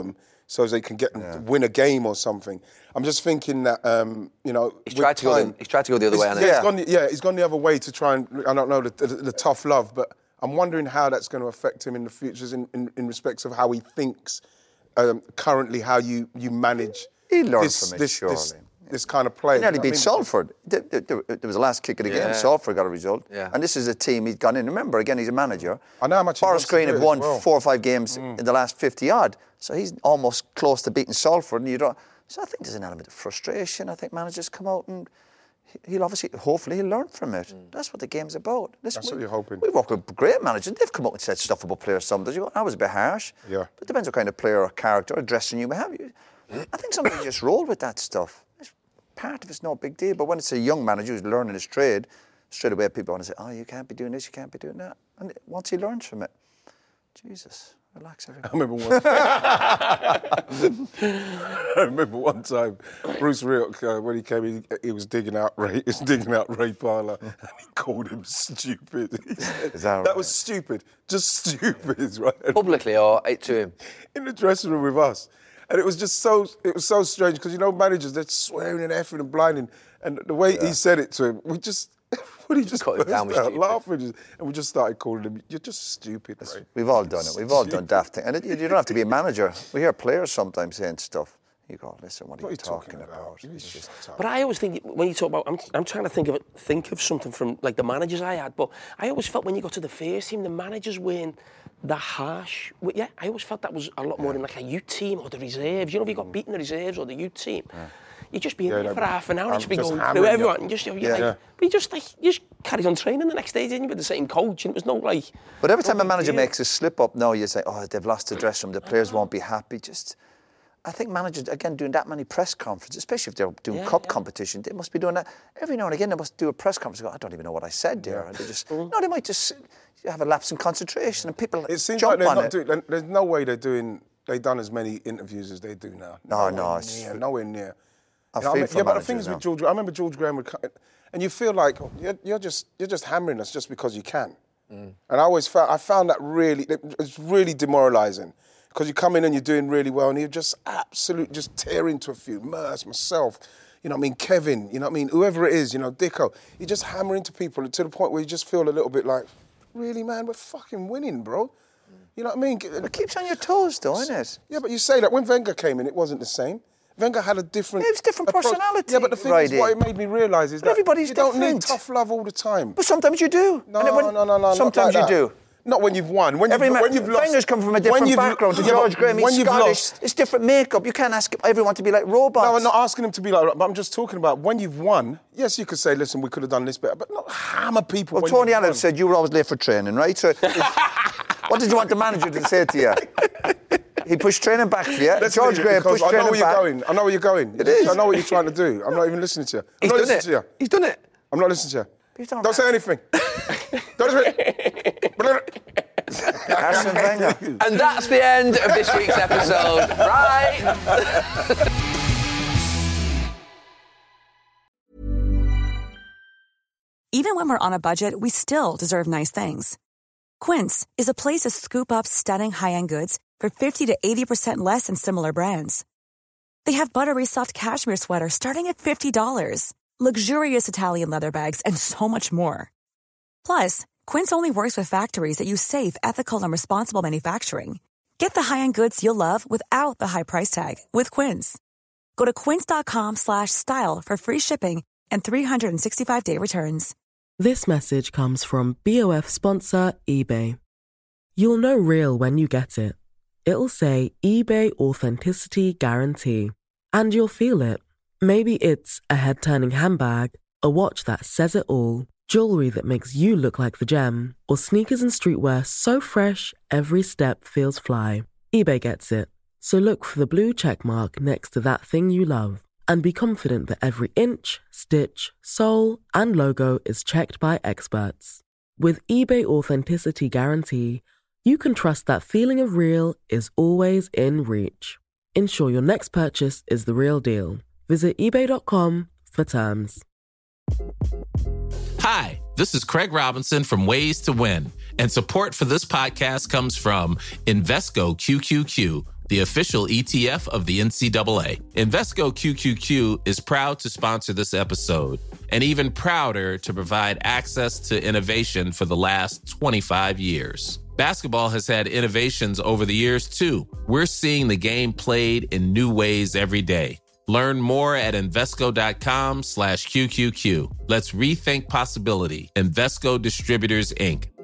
so as they can get yeah. win a game or something. I'm just thinking that um, you know he's tried to go. The, he's tried to go the other way. Yeah, yeah. He's gone, yeah, he's gone the other way to try and I don't know the, the, the tough love, but I'm wondering how that's going to affect him in the future, in, in, in respects of how he thinks um, currently, how you you manage. He learned this, from it, this, surely. This, this kind of play. He nearly you know beat I mean? Salford. There, there, there was the last kick of the game. Yeah. Salford got a result. Yeah. And this is a team he's gone in. Remember, again, he's a manager. I know how much Forest Green have won well. four or five games mm. in the last fifty-odd. So he's almost close to beating Salford. And you don't. So I think there's an element of frustration. I think managers come out and he'll obviously, hopefully, he'll learn from it. Mm. That's what the game's about. Listen, That's we, what you're hoping. We work with great managers. They've come out and said stuff about players sometimes. You go, that was a bit harsh. Yeah. But it depends what kind of player or character or dressing you may have. You, I think sometimes you just roll with that stuff. It's part of it's no big deal. But when it's a young manager who's learning his trade, straight away people want to say, oh, you can't be doing this, you can't be doing that. And once he learns from it, Jesus, relax everybody. I remember one I remember one time, Bruce Rioch, uh, when he came in, he was digging out Ray, he was digging out Ray Parlour, and he called him stupid. He said, Is that right? that was stupid, just stupid, right? Publicly or to him? In the dressing room with us. And it was just so, it was so strange, because, you know, managers, they're swearing and effing and blinding. And the way yeah. he said it to him, we just, when he just burst out laughing, and we just started calling him, you're just stupid, right? We've all done it. We've all done daft things. And it, you don't have to be a manager. We hear players sometimes saying stuff. You go, listen, what are, what you, are you talking, talking about? about? It's just but I always think, when you talk about, I'm, I'm trying to think of it, think of something from, like, the managers I had, but I always felt when you got to the first team, the managers weren't that harsh. Yeah, I always felt that was a lot more yeah. in, like, a youth team or the reserves. You know, if you got beaten the reserves or the youth team, yeah. you'd just be in yeah, there for half an hour and just be going through everyone. And just, you know, yeah. like, yeah. But you just, like, you just carried on training the next day, didn't you, with the same coach, and it was no, like... But every time a manager deal. makes a slip-up, now you say, oh, they've lost the dressing room, the players won't be happy. Just... I think managers, again, doing that many press conferences, especially if they're doing yeah, cup yeah. competition, they must be doing that. Every now and again, they must do a press conference and go, I don't even know what I said there. Yeah. And they just, no, they might just have a lapse in concentration and people it seems jump like they're on not it. Doing, there's no way they're doing, they've done as many interviews as they do now. No, nowhere no. Near, nowhere near. I you know, feel I mean, for yeah, but the thing is now. with George, I remember George Graham would come, and you feel like oh, you're, you're just you're just hammering us just because you can. Mm. And I always found, I found that really, it's really demoralising. Because you come in and you're doing really well, and you just absolutely just tear into a few. Merce, myself, you know what I mean, Kevin, you know what I mean, whoever it is, you know, Dicko. You just hammer into people to the point where you just feel a little bit like, really, man, we're fucking winning, bro. You know what I mean? It keeps on your toes, though, isn't it? Yeah, but you say that when Wenger came in, it wasn't the same. Wenger had a different... It was different approach. personality. Yeah, but the thing right is, in. what it made me realise is but that everybody's you different. don't need tough love all the time. But sometimes you do. No, and when, no, no, no. Sometimes not like you that. do. Not when you've won. When, Every you've, man, when you've lost... Wenger's come from a different background to yeah, George Graham. He's when you've Scottish. Lost, it's different makeup. You can't ask everyone to be like robots. No, I'm not asking them to be like... But I'm just talking about when you've won, yes, you could say, listen, we could have done this better, but not hammer people Well, when Tony you've Allen won. said you were always late for training, right? So, what did you want the manager to say to you? He pushed training back for you. Let's George Graham pushed I know training where you're back. going. I know where you're going. It is. I know what you're trying to do. I'm not even listening to you. I'm He's not done listening it. to you. He's done it. I'm not listening to you. He's done Don't it. say anything. Don't say Arsene Wenger. And that's the end of this week's episode. Right. Even when we're on a budget, we still deserve nice things. Quince is a place to scoop up stunning high-end goods for fifty to eighty percent less than similar brands. They have buttery soft cashmere sweaters starting at fifty dollars, luxurious Italian leather bags, and so much more. Plus, Quince only works with factories that use safe, ethical, and responsible manufacturing. Get the high-end goods you'll love without the high price tag with Quince. Go to quince.com slash style for free shipping and three sixty-five day returns. This message comes from B O F sponsor eBay. You'll know real when you get it. It'll say eBay Authenticity Guarantee. And you'll feel it. Maybe it's a head-turning handbag, a watch that says it all, jewelry that makes you look like the gem, or sneakers and streetwear so fresh every step feels fly. eBay gets it. So look for the blue check mark next to that thing you love. And be confident that every inch, stitch, sole, and logo is checked by experts. With eBay Authenticity Guarantee, you can trust that feeling of real is always in reach. Ensure your next purchase is the real deal. Visit ebay dot com for terms. Hi, this is Craig Robinson from Ways to Win, and support for this podcast comes from Invesco Q Q Q, the official E T F of the N C double A. Invesco Q Q Q is proud to sponsor this episode, and even prouder to provide access to innovation for the last twenty-five years. Basketball has had innovations over the years, too. We're seeing the game played in new ways every day. Learn more at Invesco.com slash QQQ. Let's rethink possibility. Invesco Distributors, Incorporated.